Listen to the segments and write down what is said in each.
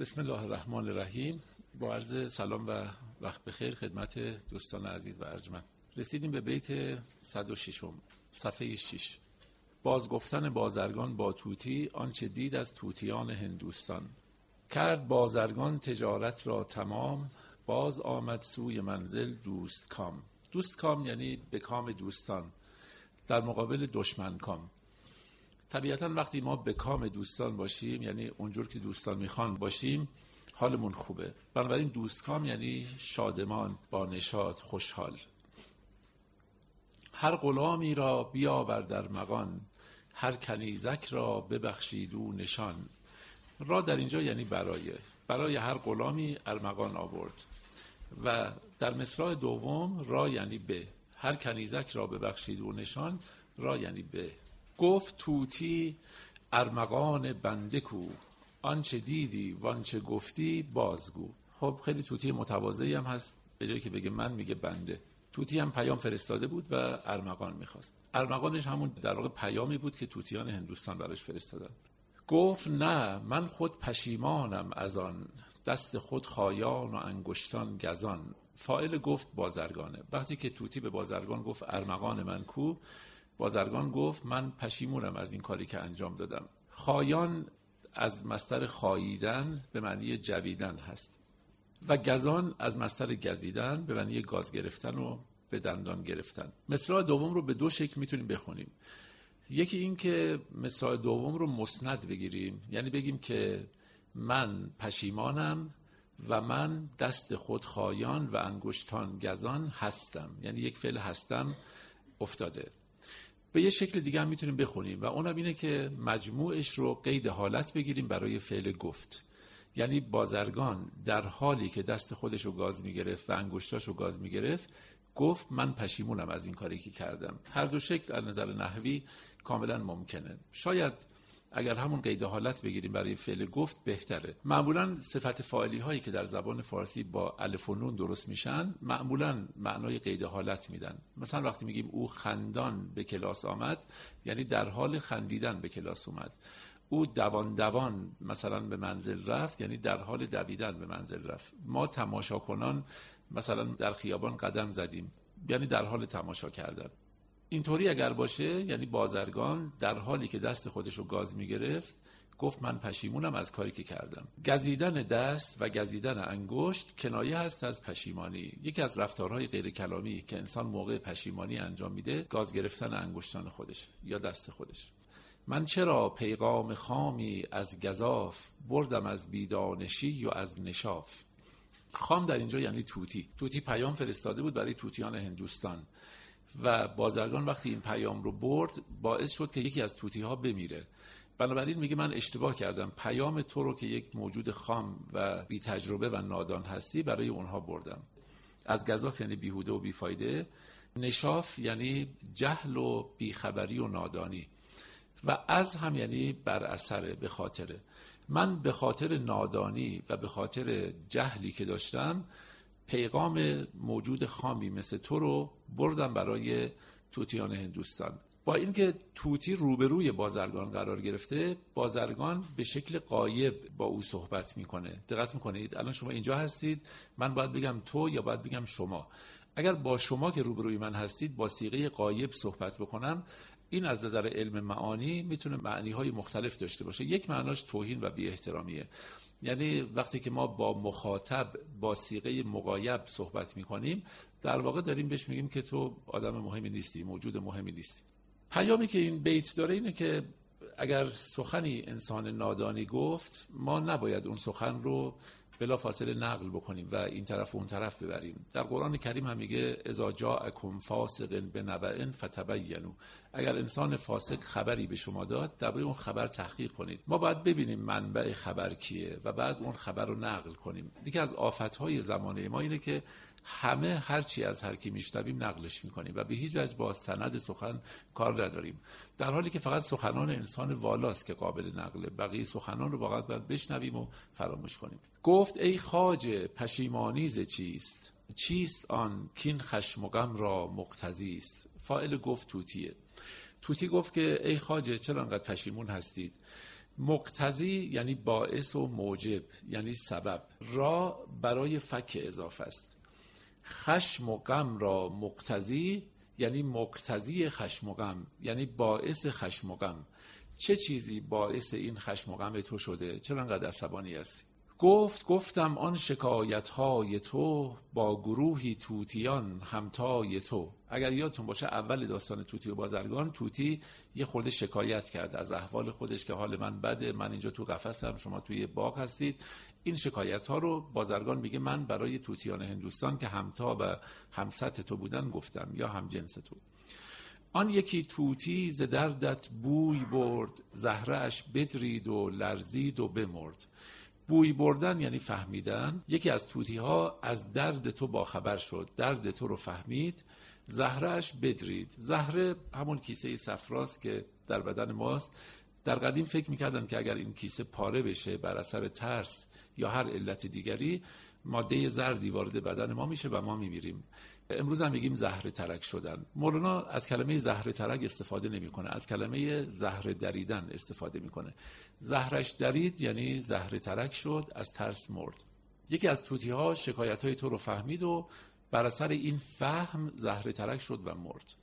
بسم الله الرحمن الرحیم. با عرض سلام و وقت بخیر خدمت دوستان عزیز و ارجمند. رسیدیم به بیت 106 صفحه 6. باز گفتن بازرگان با طوطی آنچه دید از طوطیان هندوستان. کرد بازرگان تجارت را تمام، باز آمد سوی منزل دوست کام. دوست کام یعنی به کام دوستان، در مقابل دشمن کام. طبیعتا وقتی ما به کام دوستان باشیم، یعنی اونجور که دوستان میخوان باشیم، حالمون خوبه. بنابراین دوست کام یعنی شادمان، با نشاط، خوشحال. هر غلامی را بیاور در مغان، هر کنیزک را ببخشید او نشان. را در اینجا یعنی برای هر غلامی ارمغان آورد. و در مصرع دوم را یعنی به، هر کنیزک را ببخشید او نشان، را یعنی به. گفت طوطی ارمغان بنده کو، آنچه دیدی وانچه گفتی بازگو. خب خیلی طوطی متواضعی هم هست، به جایی که بگه من میگه بنده. طوطی هم پیام فرستاده بود و ارمغان میخواست. ارمغانش همون در واقع پیامی بود که طوطیان هندوستان براش فرستادن. گفت نه من خود پشیمانم از آن، دست خود خایان و انگشتان گزان. فاعل گفت بازرگانه. وقتی که طوطی به بازرگان گفت ارمغان من کو، بازرگان گفت من پشیمونم از این کاری که انجام دادم. خایان از مصدر خاییدن به معنی جویدن هست و گزان از مصدر گزیدن به معنی گاز گرفتن و به دندان گرفتن. مصرع دوم رو به دو شکل میتونیم بخونیم. یکی این که مصرع دوم رو مسند بگیریم، یعنی بگیم که من پشیمانم و من دست خود خایان و انگشتان گزان هستم، یعنی یک فعل هستم افتاده. به یه شکل دیگه هم میتونیم بخونیم و اونم اینه که مجموعش رو قید حالت بگیریم برای فعل گفت. یعنی بازرگان در حالی که دست خودش رو گاز میگرفت و انگشتاش رو گاز میگرفت گفت من پشیمونم از این کاری که کردم. هر دو شکل از نظر نحوی کاملا ممکنه. شاید اگر همون قید حالت بگیریم برای فعل گفت بهتره. معمولا صفت فاعلی هایی که در زبان فارسی با الف و نون درست میشن معمولا معنای قید حالت میدن. مثلا وقتی میگیم او خندان به کلاس آمد، یعنی در حال خندیدن به کلاس اومد. او دوان دوان مثلا به منزل رفت، یعنی در حال دویدن به منزل رفت. ما تماشا کنان مثلا در خیابان قدم زدیم، یعنی در حال تماشا کردن. اینطوری اگر باشه یعنی بازرگان در حالی که دست خودش رو گاز میگرفت گفت من پشیمونم از کاری که کردم. گزیدن دست و گزیدن انگشت کنایه هست از پشیمانی. یکی از رفتارهای غیر کلامی که انسان موقع پشیمانی انجام میده گاز گرفتن انگشتان خودش یا دست خودش. من چرا پیغام خامی از گزاف، بردم از بیدانشی و از نشاف. خام در اینجا یعنی طوطی. طوطی پیام فرستاده بود برای طوطیان هندوستان و بازرگان وقتی این پیام رو برد باعث شد که یکی از طوطی ها بمیره. بنابراین میگه من اشتباه کردم، پیام تو رو که یک موجود خام و بی تجربه و نادان هستی برای اونها بردم. از گزاف یعنی بیهوده و بیفایده. نشاف یعنی جهل و بیخبری و نادانی و از هم یعنی بر اثر، به خاطره. من به خاطر نادانی و به خاطر جهلی که داشتم پیغام موجود خامی مثل تو رو بردم برای طوطیان هندوستان. با اینکه طوطی روبروی بازرگان قرار گرفته، بازرگان به شکل غایب با او صحبت میکنه. دقت میکنید الان شما اینجا هستید، من باید بگم تو یا باید بگم شما. اگر با شما که روبروی من هستید با صیغه غایب صحبت بکنم، این از نظر علم معانی میتونه معنی‌های مختلف داشته باشه. یک معناش توهین و بی احترامیه، یعنی وقتی که ما با مخاطب با صیغه مغایب صحبت میکنیم در واقع داریم بهش میگیم که تو آدم مهمی نیستی، موجود مهمی نیستی. پیامی که این بیت داره اینه که اگر سخنی انسان نادانی گفت ما نباید اون سخن رو بلا فاصله نقل بکنیم و این طرف و اون طرف ببریم. در قرآن کریم هم میگه اذا جاءکم فاسق بنبأ فتبینوا. اگر انسان فاسق خبری به شما داد درباره اون خبر تحقیق کنید. ما باید ببینیم منبع خبر کیه و بعد اون خبر رو نقل کنیم. دیگه از آفتهای زمانه ما اینه که همه هرچی از هر کی میشنویم نقلش میکنیم و به هیچ وجه با سند سخن کار نداریم، در حالی که فقط سخنان انسان والاست که قابل نقله. بقیه سخنان رو واقعا باید بشنویم و فراموش کنیم. گفت ای خواجه پشیمانی ز چیست، چیست آن کین خشم و غم را مقتضی است. فاعل گفت طوطیه. طوطی گفت که ای خواجه چرا انقدر پشیمون هستید؟ مقتضی یعنی باعث و موجب یعنی سبب. را برای فک اضافه است. خشم و غم را مقتضی یعنی مقتضی خشم و غم یعنی باعث خشم و غم. چه چیزی باعث این خشم و غم تو شده؟ چرا انقدر عصبانی هستی؟ گفتم آن شکایت‌های تو با گروهی طوطیان همتای تو. اگر یادتون باشه اول داستان طوطی و بازرگان، طوطی یه خورده شکایت کرد از احوال خودش که حال من بده، من اینجا تو قفسم، شما توی باغ هستید. این شکایت‌ها رو بازرگان میگه من برای طوطیان هندوستان که همتا و همسط تو بودن گفتم، یا هم جنس تو. آن یکی طوطی ز دردت بوی برد، زهره اش بدرید و لرزید و بمرد. بوی بردن یعنی فهمیدن. یکی از طوطی ها از درد تو باخبر شد، درد تو رو فهمید. زهرهش بدرید. زهره همون کیسه صفراست که در بدن ماست. در قدیم فکر میکردن که اگر این کیسه پاره بشه بر اثر ترس یا هر علت دیگری، ماده زردی وارد بدن ما میشه و ما میمیریم. امروز هم میگیم زهره ترک شدن. مولانا از کلمه زهره ترک استفاده نمیکنه، از کلمه زهره دریدن استفاده میکنه. زهرش درید یعنی زهره ترک شد، از ترس مرد. یکی از طوطی ها شکایت های تو رو فهمید و بر اثر این فهم زهره ترک شد و مرد.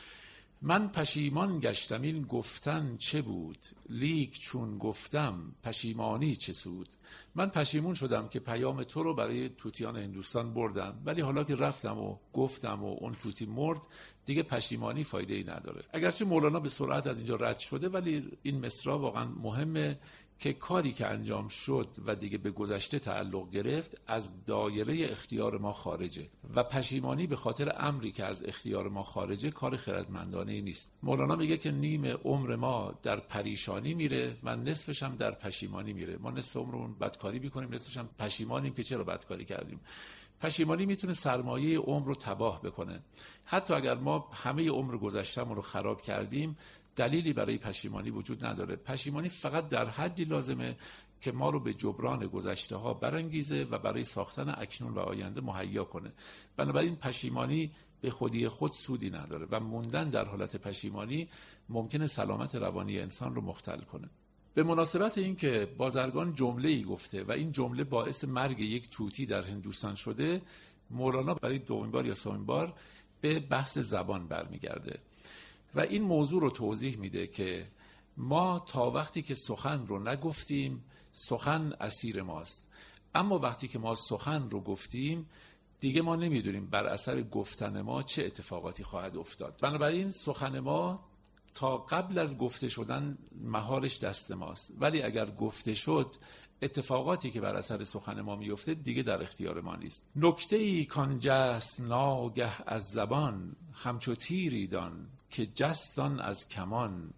من پشیمان گشتم این گفتن چه بود، لیک چون گفتم پشیمانی چه سود. من پشیمون شدم که پیام تو رو برای طوطیان هندوستان بردم، ولی حالا که رفتم و گفتم و اون طوطی مرد، دیگه پشیمانی فایده ای نداره. اگرچه مولانا به سرعت از اینجا رد شده، ولی این مصرع واقعا مهمه که کاری که انجام شد و دیگه به گذشته تعلق گرفت از دایره اختیار ما خارجه و پشیمانی به خاطر امری که از اختیار ما خارجه کار خردمندانه نیست. مولانا میگه که نیم عمر ما در پریشانی میره و نصفش هم در پشیمانی میره. ما نصف عمرمون بدکاری میکنیم، نصفش هم پشیمانیم که چرا بدکاری کردیم. پشیمانی میتونه سرمایه عمر رو تباه بکنه. حتی اگر ما همه عمر گذشته‌مون رو خراب کردیم، دلیلی برای پشیمانی وجود نداره. پشیمانی فقط در حدی لازمه که ما رو به جبران گذشته ها برانگیزه و برای ساختن اکنون و آینده مهیا کنه. بنابراین پشیمانی به خودی خود سودی نداره و موندن در حالت پشیمانی ممکنه سلامت روانی انسان رو مختل کنه. به مناسبت این که بازرگان جمله‌ای گفته و این جمله باعث مرگ یک طوطی در هندوستان شده، مولانا برای دومین بار یا سومین بار به بحث زبان برمیگرده و این موضوع رو توضیح میده که ما تا وقتی که سخن رو نگفتیم سخن اسیر ماست، اما وقتی که ما سخن رو گفتیم دیگه ما نمیدونیم بر اثر گفتن ما چه اتفاقاتی خواهد افتاد. بنابراین سخن ما تا قبل از گفته شدن مهارش دست ماست، ولی اگر گفته شد اتفاقاتی که بر اثر سخن ما میفته دیگه در اختیار ما نیست. نکته‌ای کان جست ناگه از زبان، همچو تیری دان که جستان از کمان.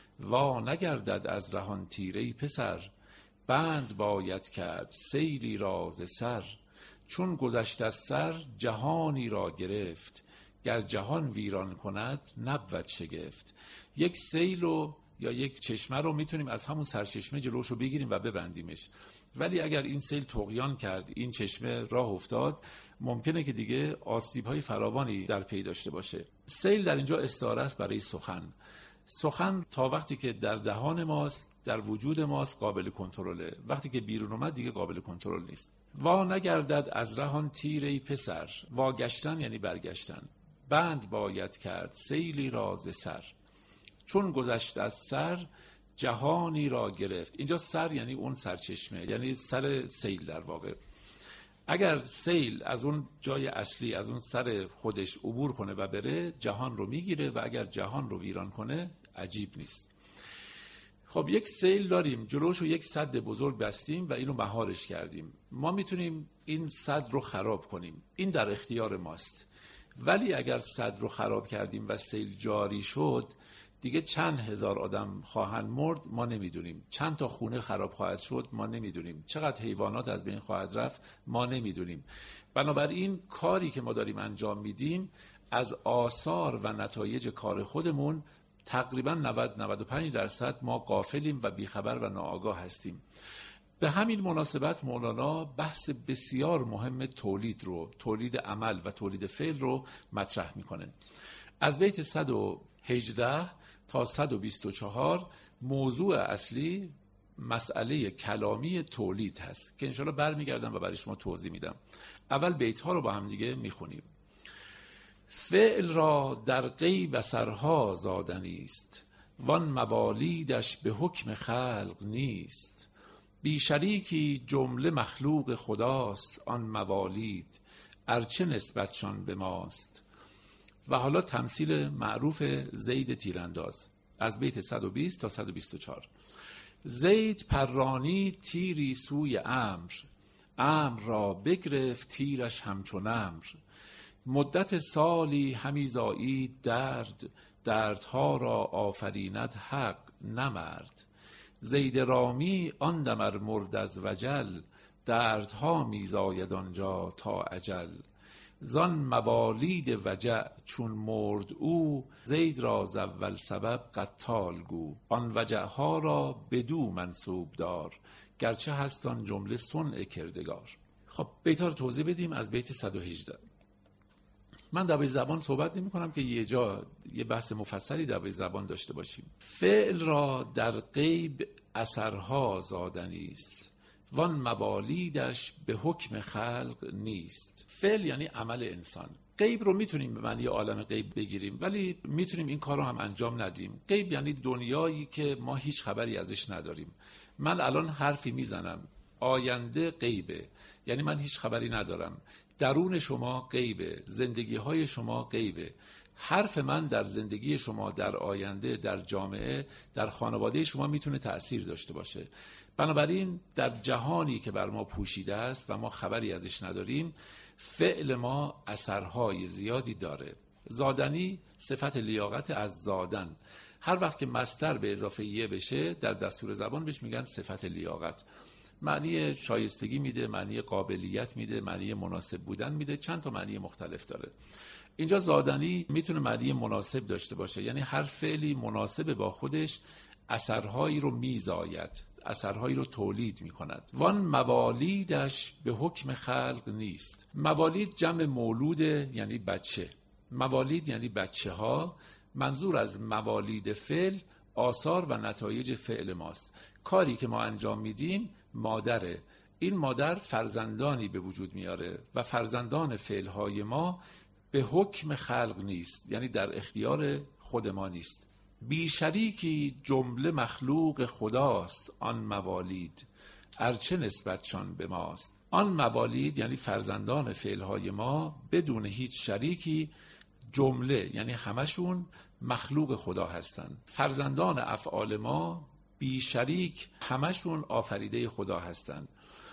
وا نگردد از رهان تیری پسر، بند باید کرد سیلی را ز سر. چون گذشت از سر جهانی را گرفت، گر جهان ویران کند نبود شگفت. یک سیل رو یا یک چشمه رو میتونیم از همون سرچشمه جلوش رو بگیریم و ببندیمش، ولی اگر این سیل طغیان کرد، این چشمه راه افتاد، ممکنه که دیگه آسیب‌های فراوانی در پی داشته باشه. سیل در اینجا استعاره است برای سخن. سخن تا وقتی که در دهان ماست، در وجود ماست، قابل کنترله. وقتی که بیرون اومد دیگه قابل کنترل نیست. وا نگردد از رهان تیری پسر، واگشتن یعنی برگشتن. بند باید کرد سیلی را ز سر. چون گذشت از سر جهانی را گرفت. اینجا سر یعنی اون سرچشمه، یعنی سر سیل در واقع. اگر سیل از اون جای اصلی، از اون سر خودش عبور کنه و بره، جهان رو میگیره و اگر جهان رو ویران کنه عجیب نیست. خب یک سیل داریم، جلوشو یک سد بزرگ بستیم و اینو مهارش کردیم. ما میتونیم این سد رو خراب کنیم، این در اختیار ماست. ولی اگر سد رو خراب کردیم و سیل جاری شد، دیگه چند هزار آدم خواهند مرد ما نمیدونیم، چند تا خونه خراب خواهد شد ما نمیدونیم، چقدر حیوانات از بین خواهد رفت ما نمیدونیم. بنابراین کاری که ما داریم انجام میدیم از آثار و نتایج کار خودمون تقریبا 90-95% ما غافلیم و بیخبر و ناآگاه هستیم. به همین مناسبت مولانا بحث بسیار مهم تولید عمل و تولید فعل رو مطرح میکنه. از بیت 118 تا 124 موضوع اصلی مسئله کلامی تولید هست که انشاءالله برمیگردم و برای شما توضیح میدم. اول بیت ها رو با هم دیگه میخونیم. فعل را در غیب اثرها زادنی است، وان موالیدش به حکم خلق نیست. بی شریکی جمله مخلوق خداست، آن موالید ارچه نسبتشان به ماست. و حالا تمثیل معروف زید تیرانداز از بیت 120 تا 124. زید پرانی تیری سوی امر، امر را بگرفت تیرش همچون امر. مدت سالی همی زایید درد، دردها را آفریند حق نمرد. زید رامی آن دمر مرد از وجل، دردها می زاید آنجا تا اجل. زان موالید وجع چون مرد او، زید را ز اول سبب قتال گو. آن وجعها را بدو منسوب دار، گرچه هست آن جمله صنع کردگار. خب بیت‌ها رو توضیح بدیم از بیت 118. من در زبان صحبت نمی کنم که یه جا یه بحث مفصلی در زبان داشته باشیم. فعل را در غیب اثرها زادنی است، وان موالیدش به حکم خلق نیست. فعل یعنی عمل انسان. غیب رو میتونیم به معنی عالم غیب بگیریم، ولی میتونیم این کار رو هم انجام ندیم. غیب یعنی دنیایی که ما هیچ خبری ازش نداریم. من الان حرفی میزنم، آینده غیبه، یعنی من هیچ خبری ندارم. درون شما غیبه، زندگی های شما غیبه. حرف من در زندگی شما، در آینده، در جامعه، در خانواده شما میتونه تأثیر داشته باشه. بنابراین در جهانی که بر ما پوشیده است و ما خبری ازش نداریم، فعل ما اثرهای زیادی داره. زادنی صفت لیاقت از زادن. هر وقت که مصدر به اضافه یه بشه در دستور زبان بهش میگن صفت لیاقت. معنی شایستگی میده، معنی قابلیت میده، معنی مناسب بودن میده، چند تا معنی مختلف داره. اینجا زادنی میتونه معنی مناسب داشته باشه، یعنی هر فعلی مناسب با خودش اثرهایی رو میزاید، اثرهایی رو تولید میکند. وان موالیدش به حکم خلق نیست. موالید جمع مولوده، یعنی بچه. موالید یعنی بچه ها. منظور از موالید فعل آثار و نتایج فعل ماست. کاری که ما انجام میدیم مادره. این مادر فرزندانی به وجود میاره و فرزندان فعلهای ما به حکم خلق نیست، یعنی در اختیار خود ما نیست. بی شریکی جمله مخلوق خداست، آن موالید ارچه نسبتشان به ماست. آن موالید یعنی فرزندان فعلهای ما بدون هیچ شریکی، جمله یعنی همشون مخلوق خدا هستند. فرزندان افعال ما بی شریک همشون آفریده خدا هستند.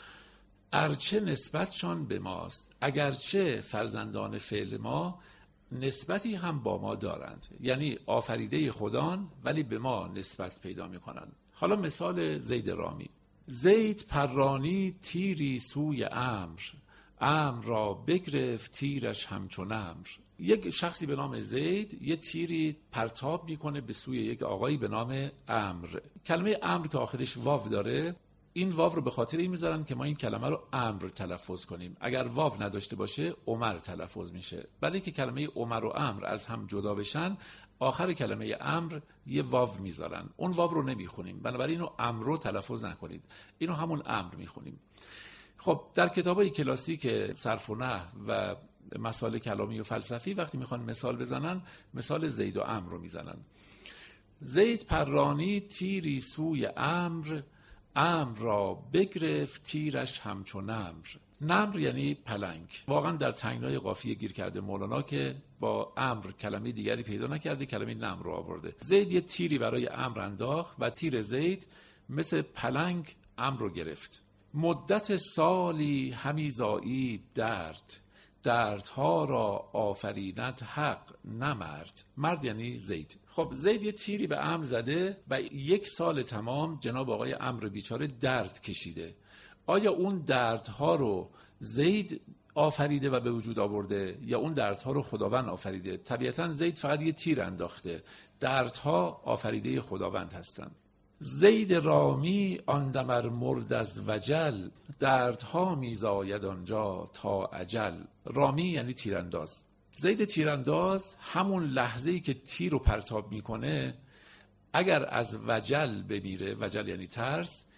ارچه نسبتشان به ماست، اگرچه فرزندان فعل ما نسبتی هم با ما دارند، یعنی آفریده خدان ولی به ما نسبت پیدا میکنند. حالا مثال زید رامی. زید پرانی تیری سوی امر، امر را بگرفت تیرش همچون امر. یک شخصی به نام زید یه تیری پرتاب میکنه به سوی یک آقایی به نام امر. کلمه امر که آخرش واو داره، این واو رو به خاطر این میذارن که ما این کلمه رو امر تلفظ کنیم. اگر واو نداشته باشه عمر تلفظ میشه. ولی که کلمه عمر و امر از هم جدا بشن، آخر کلمه امر یه واو میذارن. اون واو رو نمیخونیم، بنابراین اینو امر رو تلفظ نکنید، اینو همون امر میخونیم. خب در کتابای کلاسیک صرف و نحو و مسائل کلامی و فلسفی وقتی میخوان مثال بزنن، مثال زید و امر رو میزنن. زید پرانی تیری سوی امر، امر را بگرفت تیرش همچون نمر. نمر یعنی پلنگ. واقعا در تنگنای قافیه گیر کرده مولانا که با امر کلمه دیگری پیدا نکرده، کلمه نمر رو آورده. زید یه تیری برای امر انداخت و تیر زید مثل پلنگ امر رو گرفت. مدت سالی همی زایید درد، دردها را آفریند حق نمرد. مرد یعنی زید. خب زید یه تیری به امر زده و 1 سال تمام جناب آقای امر بیچاره درد کشیده. آیا اون دردها رو زید آفریده و به وجود آورده یا اون دردها رو خداوند آفریده؟ طبیعتا زید فقط یه تیر انداخته، دردها آفریده خداوند هستند. زید رامی آن دمر مرد از وجل، دردها میزاید آنجا تا اجل. رامی یعنی تیرانداز. زید تیرانداز همون لحظه‌ای که تیر رو پرتاب میکنه اگر از وجل بمیره، وجل یعنی ترس،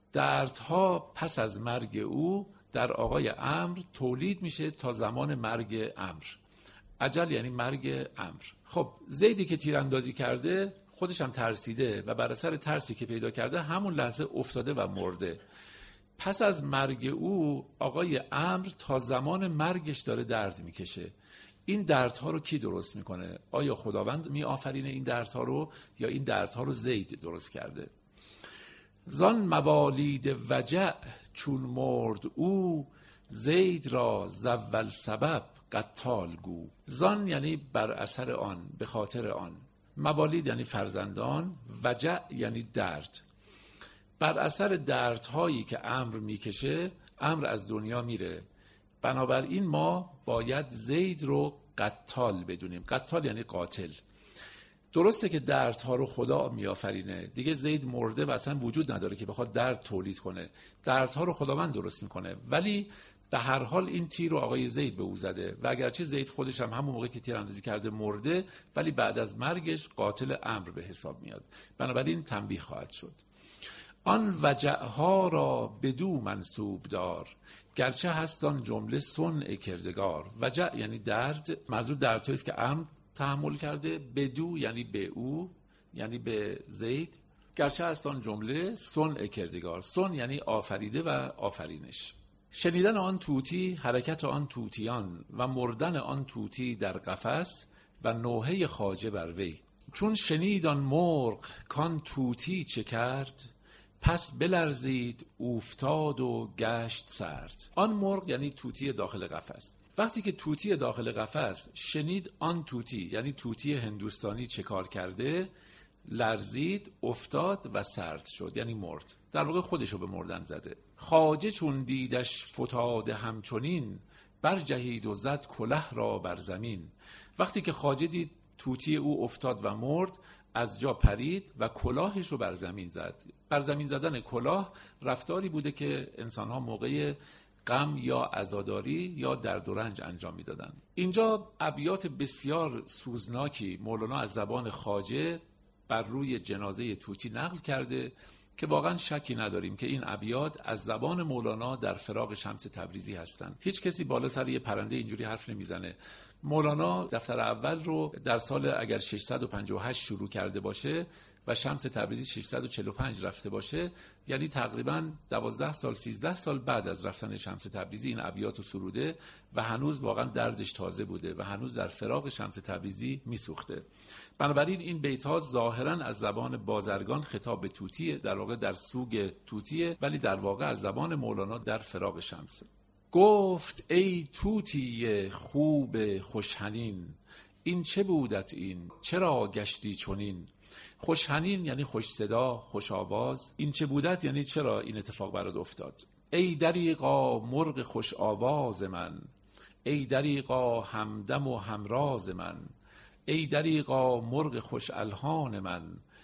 دردها پس از مرگ او در آقای عمرو تولید میشه تا زمان مرگ عمرو. اجل یعنی مرگ عمرو. خب زیدی که تیراندازی کرده خودش هم ترسیده و بر اثر ترسی که پیدا کرده همون لحظه افتاده و مرده. پس از مرگ او آقای عمرو تا زمان مرگش داره درد میکشه. این دردها رو کی درست میکنه؟ آیا خداوند میآفرینه این دردها رو یا این دردها رو زید درست کرده؟ زان موالید وجع چون مرد او، زید را زول سبب قتال گو. زان یعنی بر اثر آن، به خاطر آن. موالید یعنی فرزندان، وجع یعنی درد. بر اثر دردهایی که عمرو میکشه عمرو از دنیا میره. بنابراین ما باید زید رو قتال بدونیم. قتال یعنی قاتل. درسته که دردها رو خدا میآفرینه، دیگه زید مرده و اصلا وجود نداره که بخواد درد تولید کنه. دردها رو خداوند درست میکنه، ولی به هر حال این تیر رو آقای زید به او زده و اگرچه زید خودش هم همون موقع که تیراندازی کرده مرده، ولی بعد از مرگش قاتل عمرو به حساب میاد. بنابراین تنبیه خواهد شد. آن وجعها را بدو منسوب دار، گرچه هستان جمله صنع کردگار. وجع یعنی درد، منظور دردهایی است که عمرو تحمل کرده. بدو یعنی به او، یعنی به زید. گرچه هستان جمله صنع کردگار. صنع یعنی آفریده و آفرینش. شنیدن آن طوطی، حرکت آن طوطیان و مردن آن طوطی در قفس و نوحه خواجه بر وی. چون شنید آن مرغ کان طوطی چه کرد، پس بلرزید اوفتاد و گشت سرد. آن مرغ یعنی طوطی داخل قفس. وقتی که طوطی داخل قفس شنید آن طوطی یعنی طوطی هندوستانی چه کار کرده، لرزید، افتاد و سرد شد، یعنی مرد. در واقع خودشو به مردن زده. خواجه چون دیدش فتاده همچنین، برجهید و زد کله را بر زمین. وقتی که خواجه دید طوطی او افتاد و مرد، از جا پرید و کلاهش رو بر زمین زد. بر زمین زدن کلاه رفتاری بوده که انسان‌ها موقع غم یا عزاداری یا درد و رنج انجام میدادن. اینجا ابیات بسیار سوزناکی مولانا از زبان خواجه بر روی جنازه طوطی نقل کرده که واقعا شکی نداریم که این ابیات از زبان مولانا در فراق شمس تبریزی هستند. هیچ کسی بالا سر یه پرنده اینجوری حرف نمیزنه. مولانا دفتر اول رو در سال اگر 658 شروع کرده باشه و شمس تبریزی 645 رفته باشه، یعنی تقریبا 12 سال 13 سال بعد از رفتن شمس تبریزی این ابیات رو سروده و هنوز واقعا دردش تازه بوده و هنوز در فراق شمس تبریزی میسوخته. بنابراین این بیت‌ها ظاهراً از زبان بازرگان خطاب به طوطی، در واقع در سوگ طوطیه، ولی در واقع از زبان مولانا در فراق شمس. گفت ای طوطی خوب خوشحنین، این چه بودت این چرا گشتی چنین. خوشحنین یعنی خوش صدا، خوش آواز. این چه بودت یعنی چرا این اتفاق برات افتاد. ای دریغا مرغ خوش آواز من، ای دریغا همدم و همراز من. ای دریغا مرغ خوش الحان من،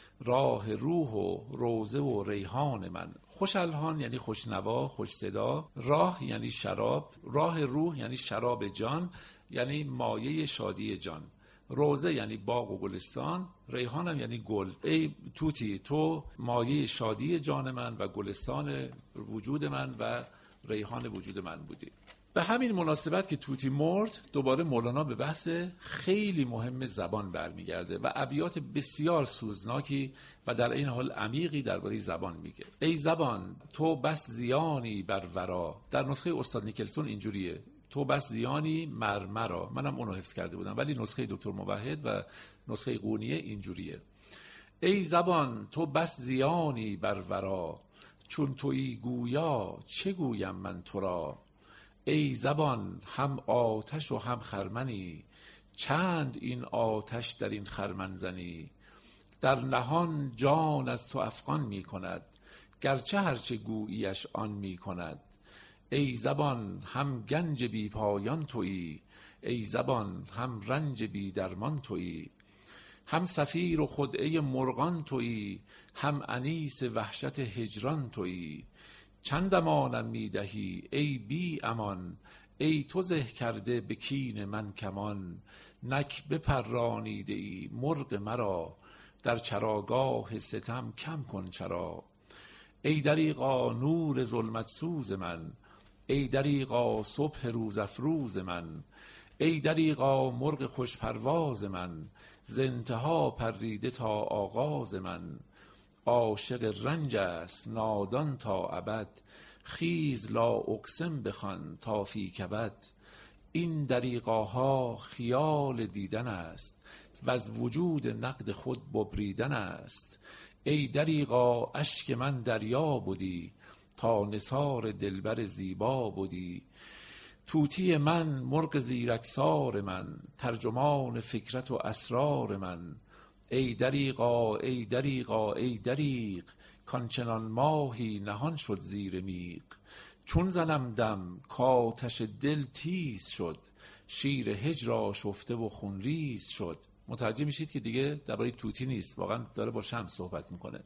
راه روح و روزه و ریحان من. خوش الحان یعنی خوشنوا، خوش صدا. راه یعنی شراب. راه روح یعنی شراب جان، یعنی مایه شادی جان. روزه یعنی باغ و گلستان. ریحان هم یعنی گل. ای طوطی تو مایه شادی جان من و گلستان وجود من و ریحان وجود من بودی. به همین مناسبت که طوطی مرد، دوباره مولانا به بحث خیلی مهم زبان برمیگرده و ابیات بسیار سوزناکی و در این حال عمیقی درباره زبان میگه. ای زبان تو بس زیانی بر ورا. در نسخه استاد نیکلسون اینجوریه، تو بس زیانی مرمرا. منم اونو حفظ کرده بودم، ولی نسخه دکتر موحد و نسخه قونیه اینجوریه. ای زبان تو بس زیانی بر ورا، چون تویی گویا چه گویم من تو را. ای زبان هم آتش و هم خرمنی، چند این آتش در این خرمن زنی. در نهان جان از تو افغان می کند، گرچه هرچه گوییش آن می کند. ای زبان هم گنج بی پایان تویی، ای زبان هم رنج بی درمان تویی. هم صفیر و خدعه مرغان تویی، هم انیس وحشت هجران تویی. چند امانم میدهی ای بی امان، ای تو زه کرده به کین من کمان. نک بپرانیده ای مرغ مرا، در چراگاه ستم کم کن چرا. ای دریغا نور ظلمت سوز من، ای دریغا صبح روز افروز من، ای دریغا مرغ خوش پرواز من، ز انتها پریده تا آغاز من. عاشق رنج است نادان تا ابد، خیز لا اقسم بخوان تا فی کبد. این دریغاها خیال دیدن است، و از وجود نقد خود ببریدن است. ای دریغا اشک من دریا بودی، تا نثار دلبر زیبا بودی. طوطی من مرغ زیرکسار من، ترجمان فکرت و اسرار من. ای دریغا ای دریغا ای دریغ، کانچنان ماهی نهان شد زیر میغ. چون زنم دم کآتش دل تیز شد، شیر هجر آشفته و خونریز شد. متوجه میشید که دیگه درباره طوطی نیست، واقعا داره با شمس صحبت میکنه.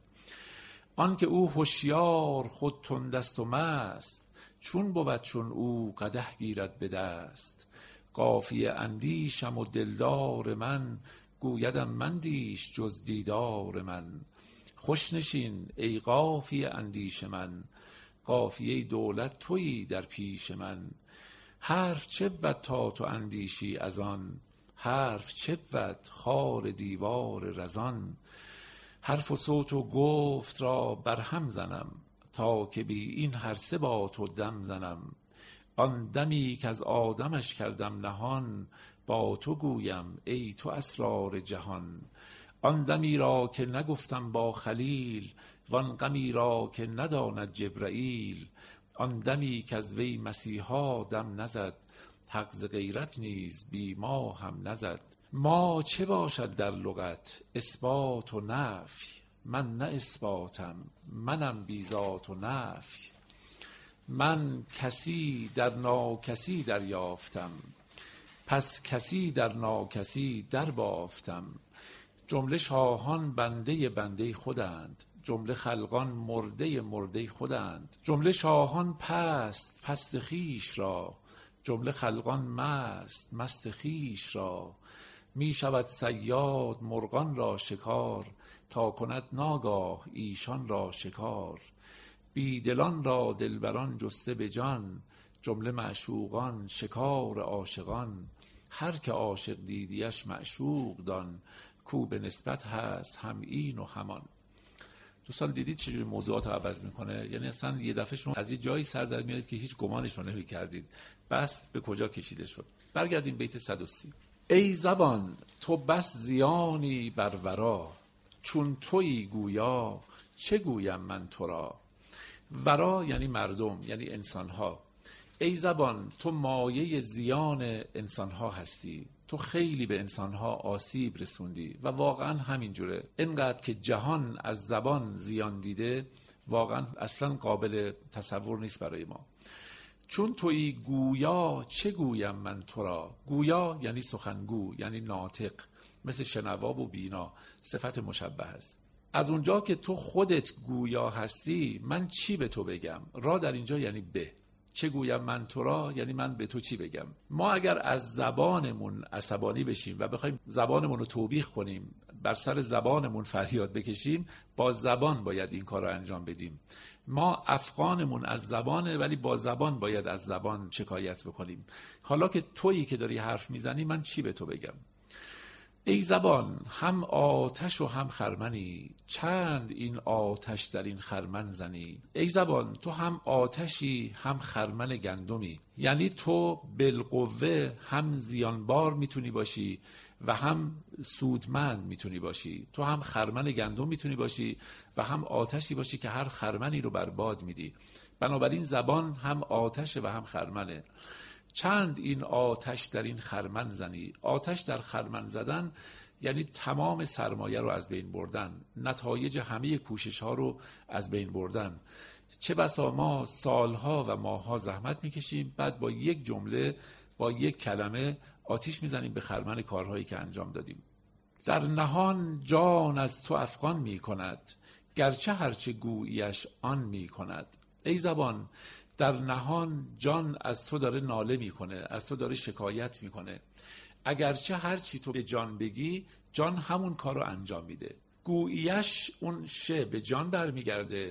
آن که او هوشیار خود تندست و مست، چون بود چون او قدح گیرد به دست. قافیه اندیشم و دلدار من، گویدم مندیش جز دیدار من. خوش نشین ای قافیه اندیش من، قافیه دولت تویی در پیش من. حرف چه بود تا تو اندیشی از آن، حرف چه بود خار دیوار رزان. حرف و صوت و گفت را برهم زنم، تا که بی این هر سه با تو دم زنم. آن دمی که از آدمش کردم نهان، با تو گویم ای تو اسرار جهان. آن دمی را که نگفتم با خلیل، وان غمی را که نداند جبرئیل. آن دمی که از وی مسیحا دم نزد، حق ز غیرت نیز بی ما هم نزد. ما چه باشد در لغت اثبات و نفی، من نه اثباتم منم بی ذات و نفی. من کسی در ناکسی دریافتم، پس کسی در ناکسی در بافتم. جمله شاهان بنده بنده خودند، جمله خلقان مرده مرده خودند. جمله شاهان پست پست خویش را، جمله خلقان مست مست خویش را. می شود صیاد مرغان را شکار، تا کند ناگاه ایشان را شکار. بیدلان را دلبران جسته به جان، جمله معشوقان شکار عاشقان. هر که عاشق دیدیش معشوق دان، کو به نسبت هست هم این و همان. دوستان دیدید چجوری موضوعات رو عوض میکنه؟ یعنی اصلا یه دفعه شما از یه جایی سر در میاد که هیچ گمانش رو نمی‌کردید. بس به کجا کشیده شد. برگردیم بیت 130. ای زبان تو بس زیانی بر ورا، چون تویی گویا چه گویم من تو را. ورا یعنی مردم، یعنی انسانها. ای زبان تو مایه زیان انسانها هستی، تو خیلی به انسانها آسیب رسوندی و واقعا همینجوره. اینقدر که جهان از زبان زیان دیده، واقعا اصلا قابل تصور نیست برای ما. چون تویی گویا چه گویم من تو را. گویا یعنی سخنگو، یعنی ناطق، مثل شنوا و بینا، صفت مشبه است. از اونجا که تو خودت گویا هستی، من چی به تو بگم؟ را در اینجا یعنی به. چه گویم من تو را یعنی من به تو چی بگم. ما اگر از زبانمون عصبانی بشیم و بخوایم زبانمون رو توبیخ کنیم، بر سر زبانمون فریاد بکشیم، با زبان باید این کار رو انجام بدیم. ما افغانمون از زبانه، ولی با زبان باید از زبان شکایت بکنیم. حالا که تویی که داری حرف میزنی، من چی به تو بگم؟ ای زبان هم آتش و هم خرمنی، چند این آتش در این خرمن زنی. ای زبان تو هم آتشی هم خرمن گندمی، یعنی تو بالقوه هم زیانبار میتونی باشی و هم سودمند میتونی باشی. تو هم خرمن گندم میتونی باشی و هم آتشی باشی که هر خرمنی رو برباد میدی. بنابراین زبان هم آتشه و هم خرمنه. چند این آتش در این خرمن زنی. آتش در خرمن زدن یعنی تمام سرمایه رو از بین بردن، نتایج همه کوشش ها رو از بین بردن. چه بسا ما سالها و ماهها زحمت میکشیم، بعد با یک جمله، با یک کلمه آتش میزنیم به خرمن کارهایی که انجام دادیم. در نهان جان از تو افغان میکند، گرچه هرچه گوییش آن میکند. ای زبان در نهان جان از تو داره ناله میکنه، از تو داره شکایت میکنه. اگرچه هر چی تو به جان بگی، جان همون کار رو انجام میده. گوییش اون شه به جان برمیگرده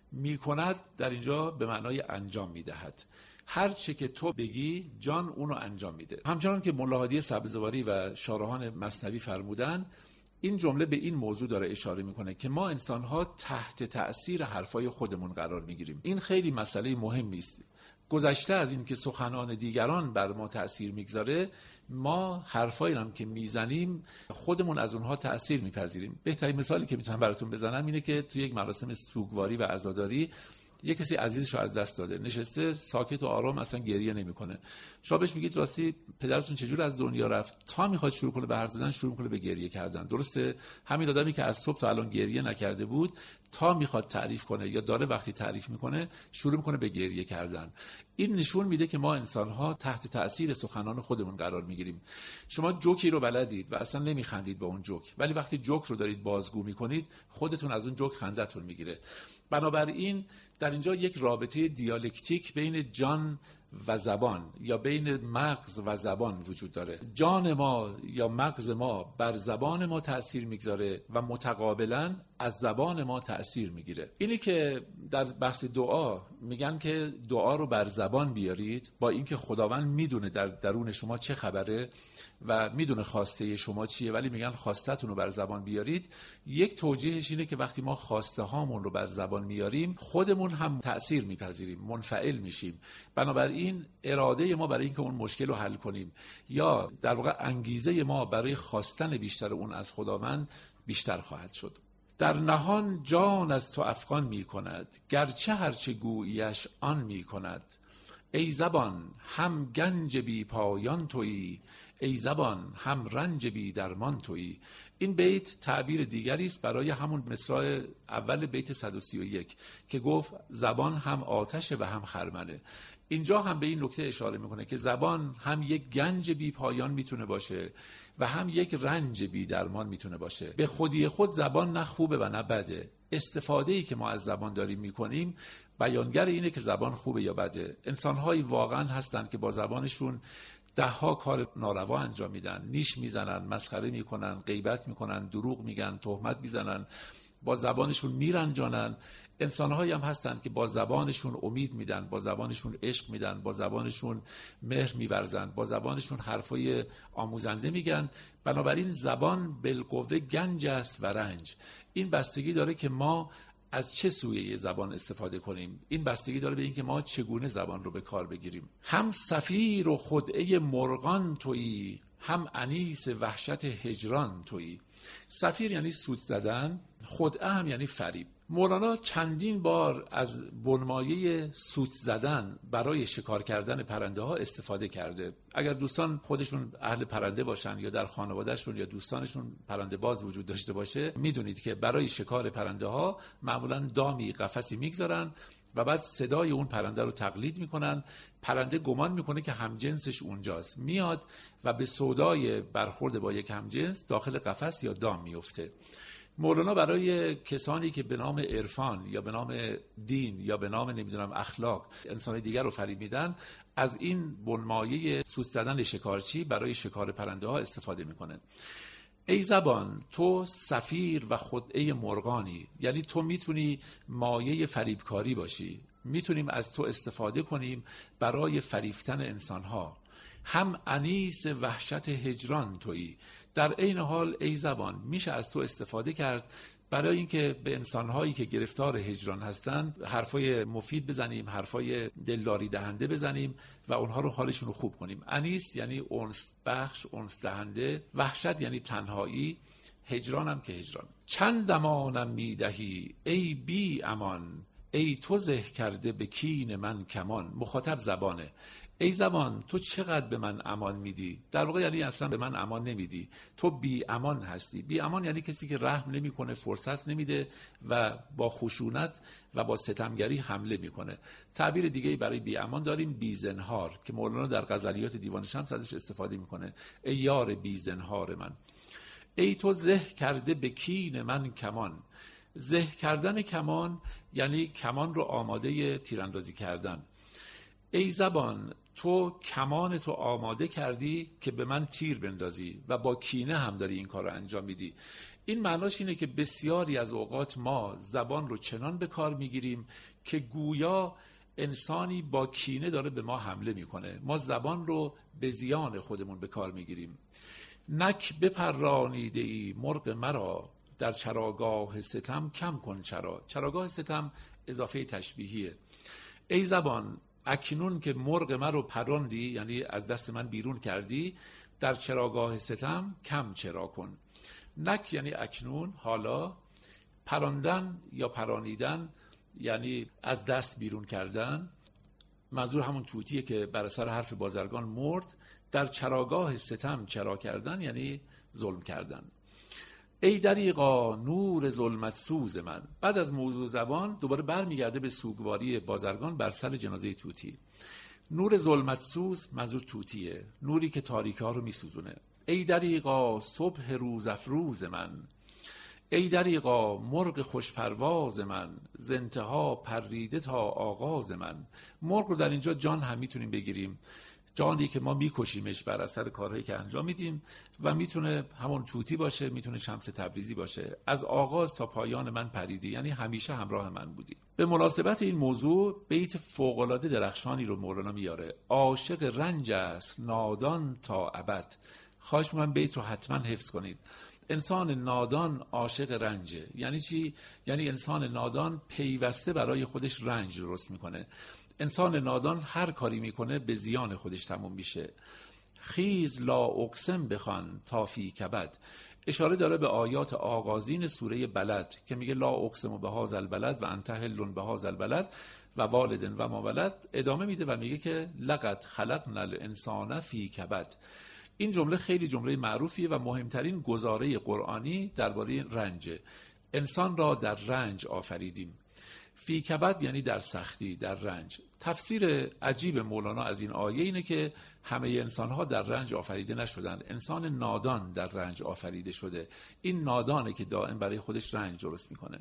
میکند در اینجا به معنای انجام میدهد. هر چه که تو بگی جان اونو انجام میده. همچنان که ملا هادی سبزواری و شارحان مثنوی فرمودن، این جمله به این موضوع داره اشاره میکنه که ما انسان‌ها تحت تأثیر حرفای خودمون قرار میگیریم. این خیلی مسئله مهمی است. گذشته از این که سخنان دیگران بر ما تأثیر میگذاره، ما حرفایی هم که میزنیم خودمون از اونها تأثیر میپذیریم. بهترین مثالی که میتونم براتون بزنم اینه که توی یک مراسم سوگواری و عزاداری یه کسی عزیزش رو از دست داده، نشسته ساکت و آرام، اصلا گریه نمیکنه. شما بهش میگید راستی پدرتون چجور از دنیا رفت، تا میخواد شروع کنه به حرف زدن شروع کنه به گریه کردن. درسته؟ همین آدمی که از صبح تا الان گریه نکرده بود، تا میخواد تعریف کنه یا داره وقتی تعریف میکنه شروع میکنه به گریه کردن. این نشون میده که ما انسان‌ها تحت تأثیر سخنان خودمون قرار میگیریم. شما جوکی رو بلدید و اصلا نمیخندید به اون جوک، ولی وقتی جوک رو دارید بازگو میکنید خودتون از اون جوک خندتون میگیره. بنابراین در اینجا یک رابطه دیالکتیک بین جان و زبان یا بین مغز و زبان وجود داره. جان ما یا مغز ما بر زبان ما تأثیر میگذاره و متقابلا از زبان ما تأثیر میگیره. اینی که در بحث دعا میگن که دعا رو بر زبان بیارید، با اینکه خداوند میدونه در درون شما چه خبره و میدونه خواسته شما چیه، ولی میگن خواستتون رو بر زبان بیارید. یک توجیهش اینه که وقتی ما خواسته هامون رو بر زبان میاریم خودمون هم تأثیر میپذیریم، منفعل میشیم. بنابراین اراده ما برای اینکه اون مشکل رو حل کنیم یا در واقع انگیزه ما برای خواستن بیشتر اون از خداوند بیشتر خواهد شد. در نهان جان از تو افغان می کند، گرچه هرچه گوییش آن می کند. ای زبان هم گنج بی پایان تویی، ای زبان هم رنج بی درمان تویی. این بیت تعبیر دیگری است برای همون مصرع اول بیت 131 که گفت زبان هم آتشه و هم خرمنه. اینجا هم به این نکته اشاره میکنه که زبان هم یک گنج بی پایان میتونه باشه و هم یک رنج بی درمان میتونه باشه. به خودی خود زبان نه خوبه و نه بده. استفاده‌ای که ما از زبان داریم میکنیم بیانگر اینه که زبان خوبه یا بده. انسان‌هایی واقعا هستن که با زبانشون ده‌ها کار ناروا انجام میدن، نیش میزنن، مسخره میکنن، غیبت میکنن، دروغ میگن، تهمت میزنن، با زبانشون میرنجانن. انسان‌هایی هم هستن که با زبانشون امید میدن، با زبانشون عشق میدن، با زبانشون مهر میورزن، با زبانشون حرفای آموزنده میگن. بنابراین زبان بالقوه گنج است و رنج. این بستگی داره که ما از چه سویه زبان استفاده کنیم. این بستگی داره به این که ما چگونه زبان رو به کار بگیریم. هم صفیر و خدعه مرغان تویی، هم انیس وحشت هجران تویی. صفیر یعنی سود زدن، خدعه هم یعنی فریب. مولانا چندین بار از بنمایه سوت زدن برای شکار کردن پرنده ها استفاده کرده. اگر دوستان خودشون اهل پرنده باشن یا در خانوادهشون یا دوستانشون پرنده باز وجود داشته باشه، میدونید که برای شکار پرنده ها معمولا دامی قفسی میگذارن و بعد صدای اون پرنده رو تقلید میکنن. پرنده گمان میکنه که همجنسش اونجاست، میاد و به سودای برخورد با یک همجنس داخل قفس یا دام میفته. مولانا برای کسانی که به نام عرفان یا به نام دین یا به نام نمیدونم اخلاق انسان دیگر رو فریب میدن، از این بنمایه سود زدن شکارچی برای شکار پرنده ها استفاده میکنه. ای زبان تو صفیر و خدعه مرغانی، یعنی تو میتونی مایه فریبکاری باشی، میتونیم از تو استفاده کنیم برای فریفتن انسانها. هم انیس وحشت هجران تویی، در عین حال ای زبان میشه از تو استفاده کرد برای اینکه به انسانهایی که گرفتار هجران هستن حرفای مفید بزنیم، حرفای دلداری دهنده بزنیم و اونها رو حالشون رو خوب کنیم. انیس یعنی انس بخش، انس دهنده. وحشت یعنی تنهایی. هجران هم که هجران. چند امانم میدهی ای بی امان، ای تو زه کرده به کین من کمان. مخاطب زبانه. ای زبان تو چقدر به من امان میدی. در واقع یعنی اصلا به من امان نمیدی، تو بی امان هستی. بی امان یعنی کسی که رحم نمیکنه، فرصت نمیده و با خشونت و با ستمگری حمله میکنه. تعبیر دیگه‌ای برای بی امان داریم، بی زنهار، که مولانا در غزلیات دیوان شمس ازش استفاده میکنه. ای یار بی زنهار من. ای تو زه کرده به کین من کمان. زه کردن کمان یعنی کمان رو آماده تیراندازی کردن. ای زبان تو کمان تو آماده کردی که به من تیر بندازی و با کینه هم داری این کار رو انجام میدی. این معناش اینه که بسیاری از اوقات ما زبان رو چنان به کار میگیریم که گویا انسانی با کینه داره به ما حمله میکنه. ما زبان رو به زیان خودمون به کار میگیریم. نک بپرانیده ای مرغ مرا، در چراگاه ستم کم کن چرا. چراگاه ستم اضافه تشبیهیه. ای زبان اکنون که مرغ من رو پراندی، یعنی از دست من بیرون کردی، در چراگاه ستم کم چرا کن. نک یعنی اکنون، حالا. پراندن یا پرانیدن یعنی از دست بیرون کردن. منظور همون توتیه که بر اثر حرف بازرگان مرد. در چراگاه ستم چرا کردن یعنی ظلم کردن. ای دریغا نور ظلمت سوز من. بعد از موضوع زبان دوباره برمیگرده به سوگواری بازرگان بر سر جنازه توتی. نور ظلمت سوز منظور توتیه، نوری که تاریکی ها رو میسوزونه. ای دریغا صبح روز افروز من، ای دریغا مرغ خوش پرواز من، ز انتها پریده تا آغاز من. مرغ رو در اینجا جان هم میتونیم بگیریم، جانی که ما میکشیمش بر اثر کارهایی که انجام میدیم، و میتونه همون توتی باشه، میتونه شمس تبریزی باشه. از آغاز تا پایان من پریدی، یعنی همیشه همراه من بودی. به مناسبت این موضوع بیت فوق‌العاده درخشانی رو مولانا میاره. عاشق رنج است نادان تا ابد. خواهش می‌کنم بیت رو حتما حفظ کنید. انسان نادان عاشق رنجه. یعنی چی؟ یعنی انسان نادان پیوسته برای خودش رنج درست میکنه. انسان نادان هر کاری میکنه به زیان خودش تموم میشه. خیز لا اقسم بخوان تا فی کبد. اشاره داره به آیات آغازین سوره بلد که میگه لا اقسم بهذا البلد و انت حل بهذا البلد و والد و ما ولد. ادامه میده و میگه که لقد خلقنا الانسان فی کبد. این جمله خیلی جمله معروفیه و مهمترین گزاره قرآنی درباره رنجه. انسان را در رنج آفریدیم. فی کبد یعنی در سختی، در رنج. تفسیر عجیب مولانا از این آیه اینه که همه انسان‌ها در رنج آفریده نشدن. انسان نادان در رنج آفریده شده. این نادانه که دائم برای خودش رنج درست میکنه.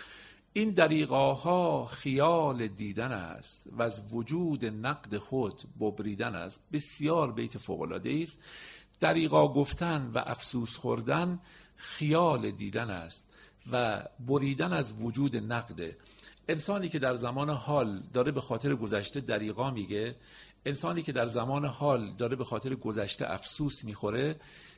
این دریغاها خیال دیدن است و از وجود نقد خود ببریدن است. بسیار بیت فوق‌العاده است. دریغا گفتن و افسوس خوردن خیال دیدن است و بریدن از وجود نقده. انسانی که در زمان حال داره به خاطر گذشته دریغا میگه، انسانی که در زمان حال داره به خاطر گذشته افسوس میخوره،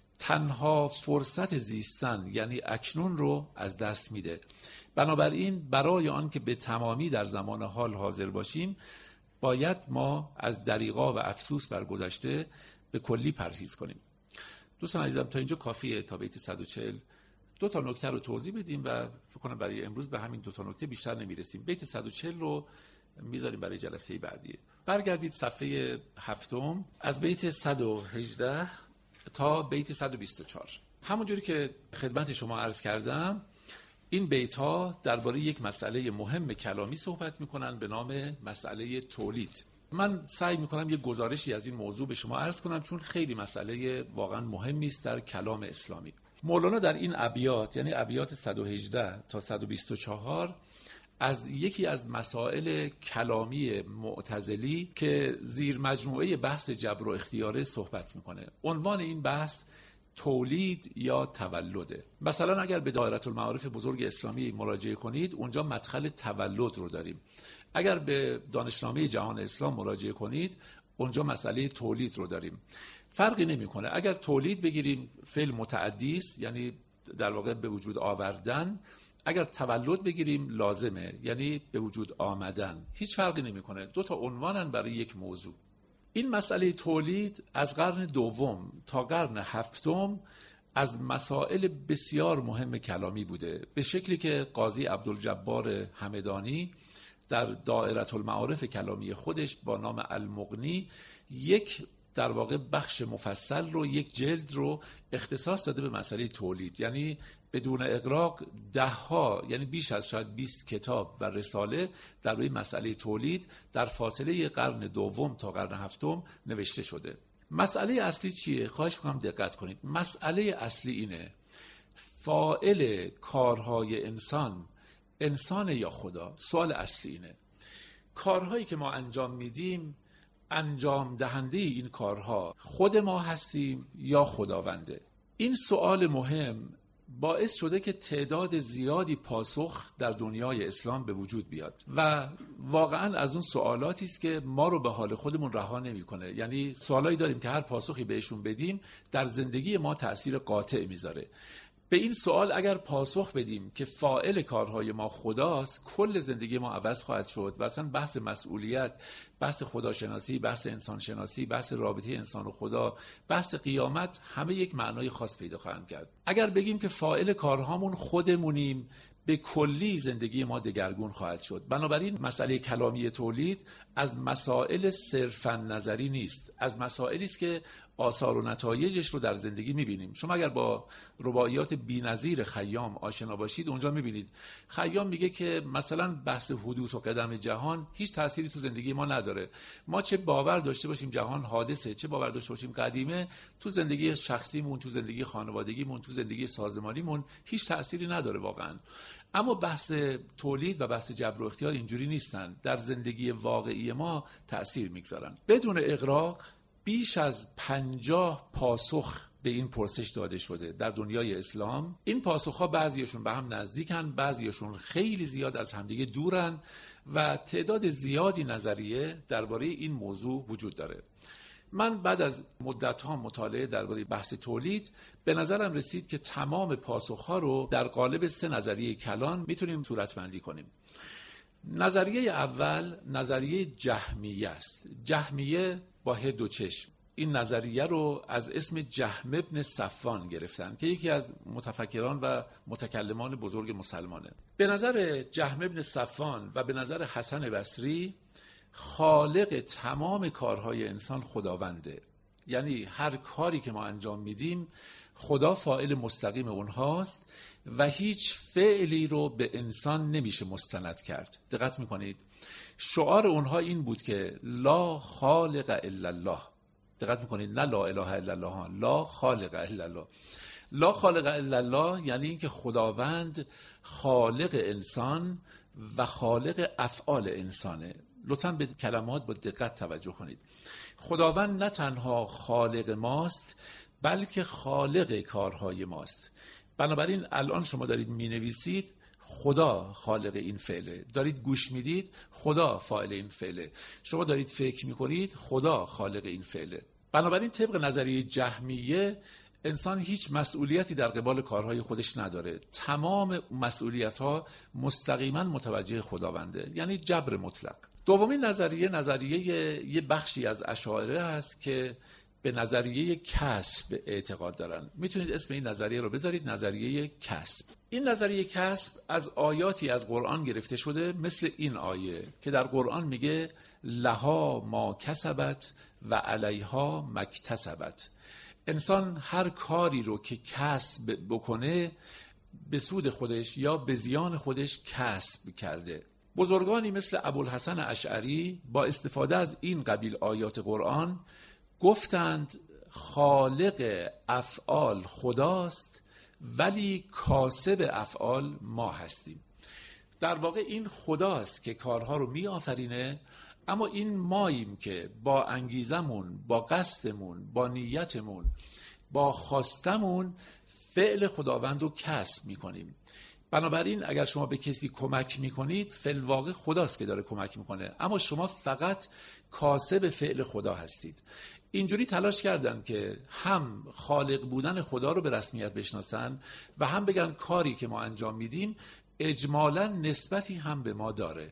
تنها فرصت زیستن یعنی اکنون رو از دست میده. بنابراین برای آن که به تمامی در زمان حال حاضر باشیم باید ما از دریغا و افسوس بر گذشته به کلی پرهیز کنیم. دوستان عزیزم تا اینجا کافیه تا بیت 140 دو تا نکته رو توضیح بدیم و فکر کنم برای امروز به همین دو تا نکته بیشتر نمیرسیم. بیت 140 رو میذاریم برای جلسه بعدی. برگردید صفحه 7 از بیت 118 تا بیت 124. همونجوری که خدمت شما عرض کردم این بیت ها درباره یک مسئله مهم کلامی صحبت میکنن به نام مسئله تولید. من سعی میکنم یک گزارشی از این موضوع به شما عرض کنم چون خیلی مسئله واقعا مهمی است در کلام اسلامی. مولانا در این ابیات یعنی ابیات 118 تا 124 از یکی از مسائل کلامی معتزلی که زیر مجموعه بحث جبر و اختیاره صحبت میکنه. عنوان این بحث تولید یا تولده. مثلا اگر به دایره المعارف بزرگ اسلامی مراجعه کنید اونجا مدخل تولد رو داریم. اگر به دانشنامه جهان اسلام مراجعه کنید اونجا مسئله تولید رو داریم. فرقی نمیکنه. اگر تولید بگیریم فعل متعدی است یعنی در واقع به وجود آوردن، اگر تولد بگیریم لازمه یعنی به وجود آمدن. هیچ فرقی نمیکنه. دو تا عنوانن برای یک موضوع. این مسئله تولید از قرن دوم تا قرن هفتم از مسائل بسیار مهم کلامی بوده، به شکلی که قاضی عبدالجبار همدانی در دائره المعارف کلامی خودش با نام المغنی یک در واقع بخش مفصل رو، یک جلد رو اختصاص داده به مسئله تولید. یعنی بدون اغراق دهها یعنی بیش از شاید 20 کتاب و رساله درباره مسئله تولید در فاصله قرن دوم تا قرن هفتم نوشته شده. مسئله اصلی چیه؟ خواهش می‌کنم دقت کنید. مسئله اصلی اینه فاعل کارهای انسان یا خدا؟ سوال اصلی اینه. کارهایی که ما انجام میدیم انجام دهنده این کارها خود ما هستیم یا خداونده؟ این سوال مهم باعث شده که تعداد زیادی پاسخ در دنیای اسلام به وجود بیاد و واقعا از اون سوالاتی است که ما رو به حال خودمون رها نمی‌کنه. یعنی سوالایی داریم که هر پاسخی بهشون بدیم در زندگی ما تأثیر قاطع میذاره. به این سوال اگر پاسخ بدیم که فاعل کارهای ما خداست، کل زندگی ما عوض خواهد شد و اصلا بحث مسئولیت، بحث خداشناسی، بحث انسانشناسی، بحث رابطه انسان و خدا، بحث قیامت، همه یک معنای خاص پیدا خواهند کرد. اگر بگیم که فاعل کارهامون خودمونیم، به کلی زندگی ما دگرگون خواهد شد. بنابراین مسئله کلامی تولید از مسائل صرفاً نظری نیست، از مسائلی است که آثار و نتایجش رو در زندگی می‌بینیم. شما اگر با رباعیات بی‌نظیر خیام آشنا باشید، اونجا می‌بینید خیام میگه که مثلا بحث حدوث و قدم جهان هیچ تأثیری تو زندگی ما نداره. ما چه باور داشته باشیم جهان حادثه، چه باور داشته باشیم قدیمه، تو زندگی شخصیمون، تو زندگی خانوادگیمون، تو زندگی سازمانیمون هیچ تأثیری نداره واقعا. اما بحث تولید و بحث جبر و اختیار اینجوری نیستن، در زندگی واقعی ما تأثیر میگذارن. بدون اغراق بیش از 50 پاسخ به این پرسش داده شده در دنیای اسلام. این پاسخ‌ها بعضیشون به هم نزدیکن، بعضیشون خیلی زیاد از همدیگه دورن و تعداد زیادی نظریه درباره این موضوع وجود داره. من بعد از مدت‌ها مطالعه درباره بحث تولید به نظرم رسید که تمام پاسخ‌ها رو در قالب 3 نظریه کلان میتونیم صورتبندی کنیم. نظریه اول نظریه جهمیه است. جهمیه با هد و چشم. این نظریه رو از اسم جهم ابن صفوان گرفتن که یکی از متفکران و متکلمان بزرگ مسلمانه. به نظر جهم ابن صفوان و به نظر حسن بصری، خالق تمام کارهای انسان خداونده. یعنی هر کاری که ما انجام میدیم خدا فاعل مستقیم اونهاست و هیچ فعلی رو به انسان نمیشه مستند کرد. دقت میکنید شعار اونها این بود که لا خالق الا الله. دقت میکنید، نه لا اله الا الله، لا خالق الا الله. لا خالق الا الله یعنی اینکه خداوند خالق انسان و خالق افعال انسانه. لطفاً به کلمات با دقت توجه کنید. خداوند نه تنها خالق ماست بلکه خالق کارهای ماست. بنابراین الان شما دارید مینویسید، خدا خالق این فعله. دارید گوش میدید، خدا فاعل این فعله. شما دارید فکر میکنید، خدا خالق این فعله. بنابراین طبق نظریه جهمیه انسان هیچ مسئولیتی در قبال کارهای خودش نداره. تمام مسئولیت‌ها مستقیما متوجه خداونده، یعنی جبر مطلق. دومین نظریه یه بخشی از اشاعره هست که به نظریه کسب اعتقاد دارن. میتونید اسم این نظریه رو بذارید نظریه کسب. این نظریه کسب از آیاتی از قرآن گرفته شده، مثل این آیه که در قرآن میگه لها ما کسبت و علیها مکتسبت. انسان هر کاری رو که کسب بکنه به سود خودش یا به زیان خودش کسب کرده. بزرگانی مثل ابوالحسن اشعری با استفاده از این قبیل آیات قرآن گفتند خالق افعال خداست ولی کاسب افعال ما هستیم. در واقع این خداست که کارها رو می آفرینه، اما این ماییم که با انگیزمون، با قصدمون، با نیتمون، با خواستمون فعل خداوند رو کسب می کنیم. بنابراین اگر شما به کسی کمک میکنید، فی الواقع خداست که داره کمک میکنه، اما شما فقط کاسب فعل خدا هستید. اینجوری تلاش کردن که هم خالق بودن خدا رو به رسمیت بشناسن و هم بگن کاری که ما انجام میدیم اجمالاً نسبتی هم به ما داره.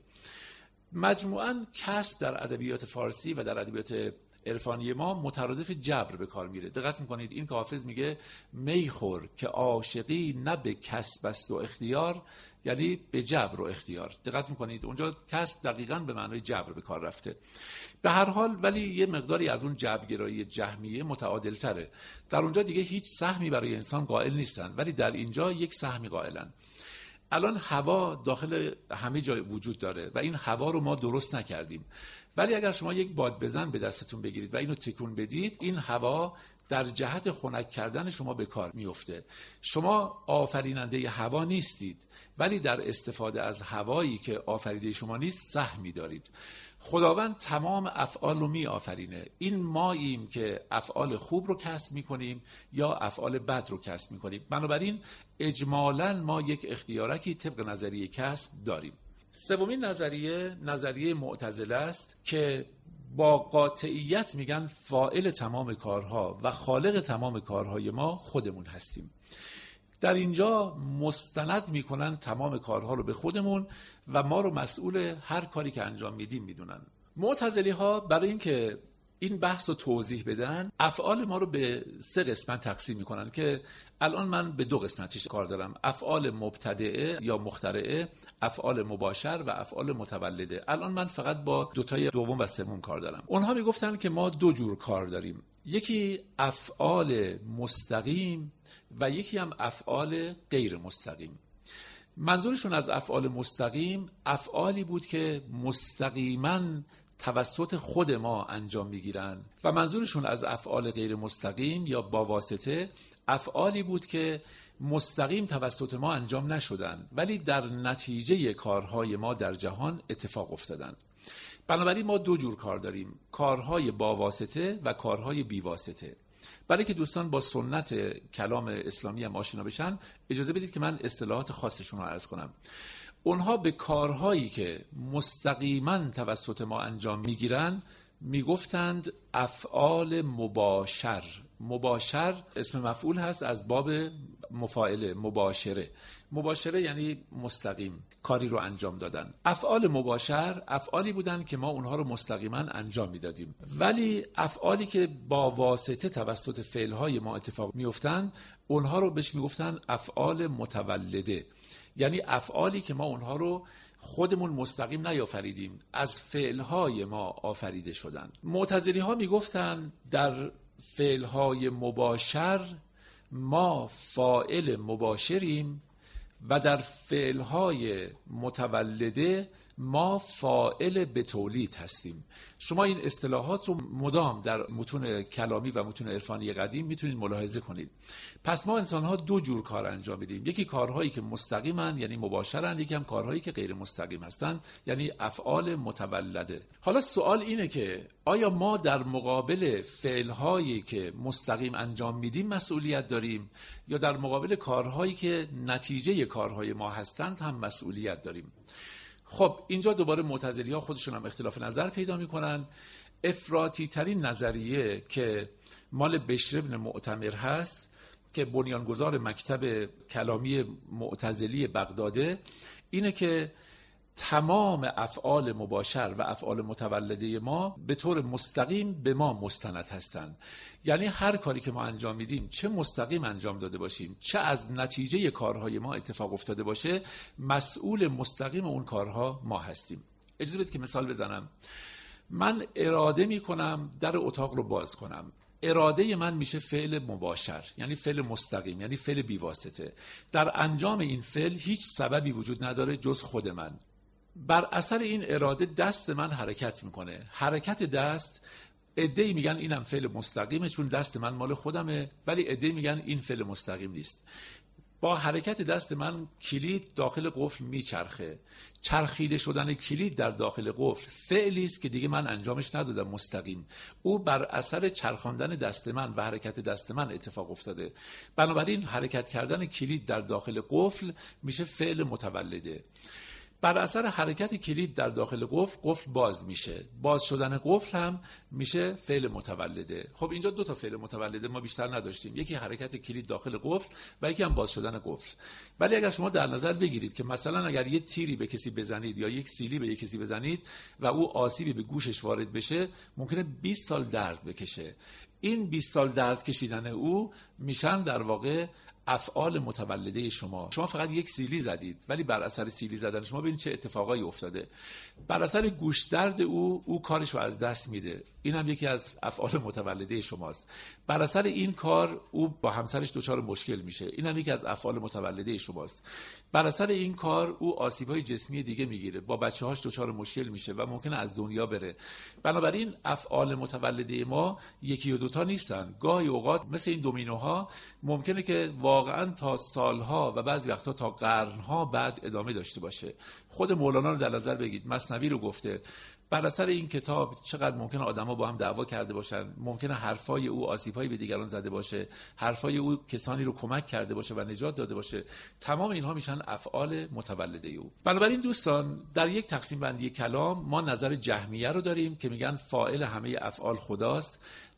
مجموعاً کسب در ادبیات فارسی و در ادبیات عرفانی ما مترادف جبر به کار میره. دقت میکنید این که حافظ میگه میخور که عاشقی نه به کسب است و اختیار، یعنی به جبر و اختیار. دقت میکنید اونجا کسب دقیقاً به معنای جبر به کار رفته. به هر حال ولی یه مقداری از اون جبرگرایی جهمیه متعادل تره. در اونجا دیگه هیچ سهمی برای انسان قائل نیستن، ولی در اینجا یک سهمی قائلن. الان هوا داخل همه جای وجود داره و این هوا رو ما درست نکردیم، ولی اگر شما یک باد بزن به دستتون بگیرید و اینو تکون بدید، این هوا در جهت خنک کردن شما به کار میفته. شما آفریننده هوا نیستید، ولی در استفاده از هوایی که آفریده شما نیست سهمی دارید. خداوند تمام افعال رو می آفرینه. این ماییم که افعال خوب رو کسب می کنیم یا افعال بد رو کسب می کنیم. بنابراین اجمالاً ما یک اختیارکی طبق نظریه کسب داریم. سومین نظریه معتزله است که با قاطعیت میگن فاعل تمام کارها و خالق تمام کارهای ما خودمون هستیم. در اینجا مستند میکنن تمام کارها رو به خودمون و ما رو مسئول هر کاری که انجام میدیم میدونن. معتزلی ها برای اینکه این بحث رو توضیح بدن افعال ما رو به 3 قسمت تقسیم میکنن که الان من به 2 قسمتش کار دارم: افعال مبتدعه یا مخترعه، افعال مباشر و افعال متولده. الان من فقط با 2 تای دوم و سوم کار دارم. اونها میگفتن که ما 2 جور کار داریم، یکی افعال مستقیم و یکی هم افعال غیر مستقیم. منظورشون از افعال مستقیم افعالی بود که مستقیماً توسط خود ما انجام میگیرن و منظورشون از افعال غیر مستقیم یا با واسطه افعالی بود که مستقیم توسط ما انجام نشدن ولی در نتیجه کارهای ما در جهان اتفاق افتادن. بنابراین ما 2 جور کار داریم: کارهای با واسطه و کارهای بی واسطه. برای که دوستان با سنت کلام اسلامی هم آشنا بشن اجازه بدید که من اصطلاحات خاصشون رو عرض کنم. اونها به کارهایی که مستقیما توسط ما انجام میگیرن میگفتند افعال مباشر. مباشر اسم مفعول هست از باب مفاعله، مباشره یعنی مستقیم کاری رو انجام دادن. افعال مباشر افعالی بودن که ما اونها رو مستقیما انجام میدادیم، ولی افعالی که با واسطه توسط فعلهای ما اتفاق میافتن اونها رو بهش میگفتن افعال متولده، یعنی افعالی که ما اونها رو خودمون مستقیم نیافریدیم، از فعلهای ما آفریده شدن. معتزلی ها میگفتن در فعلهای مباشر ما فاعل مباشریم و در فعلهای متولده ما فاعل به تولید هستیم. شما این اصطلاحات رو مدام در متون کلامی و متون عرفانی قدیم میتونید ملاحظه کنید. پس ما انسان‌ها 2 جور کار انجام میدیم، یکی کارهایی که مستقیمن یعنی مباشرن، یکی هم کارهایی که غیر مستقیم هستن یعنی افعال متولده. حالا سوال اینه که آیا ما در مقابل فعلهایی که مستقیم انجام میدیم مسئولیت داریم یا در مقابل کارهایی که نتیجه کارهای ما هستند هم مسئولیت داریم؟ خب اینجا دوباره معتزلی ها خودشون هم اختلاف نظر پیدا میکنن. افراطی ترین نظریه که مال بشر بن معتمر هست که بنیانگذار مکتب کلامی معتزلی بغداده اینه که تمام افعال مباشر و افعال متولده ما به طور مستقیم به ما مستند هستند. یعنی هر کاری که ما انجام میدیم چه مستقیم انجام داده باشیم چه از نتیجه کارهای ما اتفاق افتاده باشه مسئول مستقیم اون کارها ما هستیم. اجازه بدید که مثال بزنم. من اراده میکنم در اتاق رو باز کنم. اراده من میشه فعل مباشر یعنی فعل مستقیم یعنی فعل بیواسطه. در انجام این فعل هیچ سببی وجود نداره جز خود من. بر اثر این اراده دست من حرکت میکنه. حرکت دست عده‌ای میگن اینم فعل مستقیمه چون دست من مال خودمه، ولی عده‌ای میگن این فعل مستقیم نیست. با حرکت دست من کلید داخل قفل میچرخه. چرخیده شدن کلید در داخل قفل فعلی است که دیگه من انجامش ندادم مستقیم، او بر اثر چرخاندن دست من و حرکت دست من اتفاق افتاده. بنابراین حرکت کردن کلید در داخل قفل میشه فعل متولده. بر اثر حرکت کلید در داخل قفل باز میشه. باز شدن قفل هم میشه فعل متولده. خب اینجا 2 تا فعل متولده ما بیشتر نداشتیم، یکی حرکت کلید داخل قفل و یکی هم باز شدن قفل. ولی اگر شما در نظر بگیرید که مثلا اگر یه تیری به کسی بزنید یا یک سیلی به کسی بزنید و او آسیبی به گوشش وارد بشه ممکنه 20 سال درد بکشه. این 20 سال درد کشیدن او میشن در واقع افعال متولده شما. شما فقط یک سیلی زدید ولی بر اثر سیلی زدن شما ببینید چه اتفاقایی افتاده. بر اثر گوش درد او کارش رو از دست میده. این هم یکی از افعال متولده شماست. بر اثر این کار او با همسرش دچار مشکل میشه. این هم یکی از افعال متولده شماست. بر اثر این کار او آسیب‌های جسمی دیگه میگیره، با بچه‌هاش دچار مشکل میشه و ممکنه از دنیا بره. بنابراین افعال متولده ما یکی و 2 تا نیستن. گاهی اوقات مثل این دومینوها ممکنه که واقعا تا سالها و بعضی وقتا تا قرنها بعد ادامه داشته باشه. خود مولانا رو در نظر بگید، مثنوی رو گفته بر اثر این کتاب چقدر ممکنه آدما با هم دعوا کرده باشن، ممکنه حرفای او آسیب‌هایی به دیگران زده باشه، حرفای او کسانی رو کمک کرده باشه و نجات داده باشه. تمام اینها میشن افعال متولده او. بنابراین دوستان، در یک تقسیم بندی کلام ما نظر جهمیه رو داریم که میگن فاعل همه افعال خداست،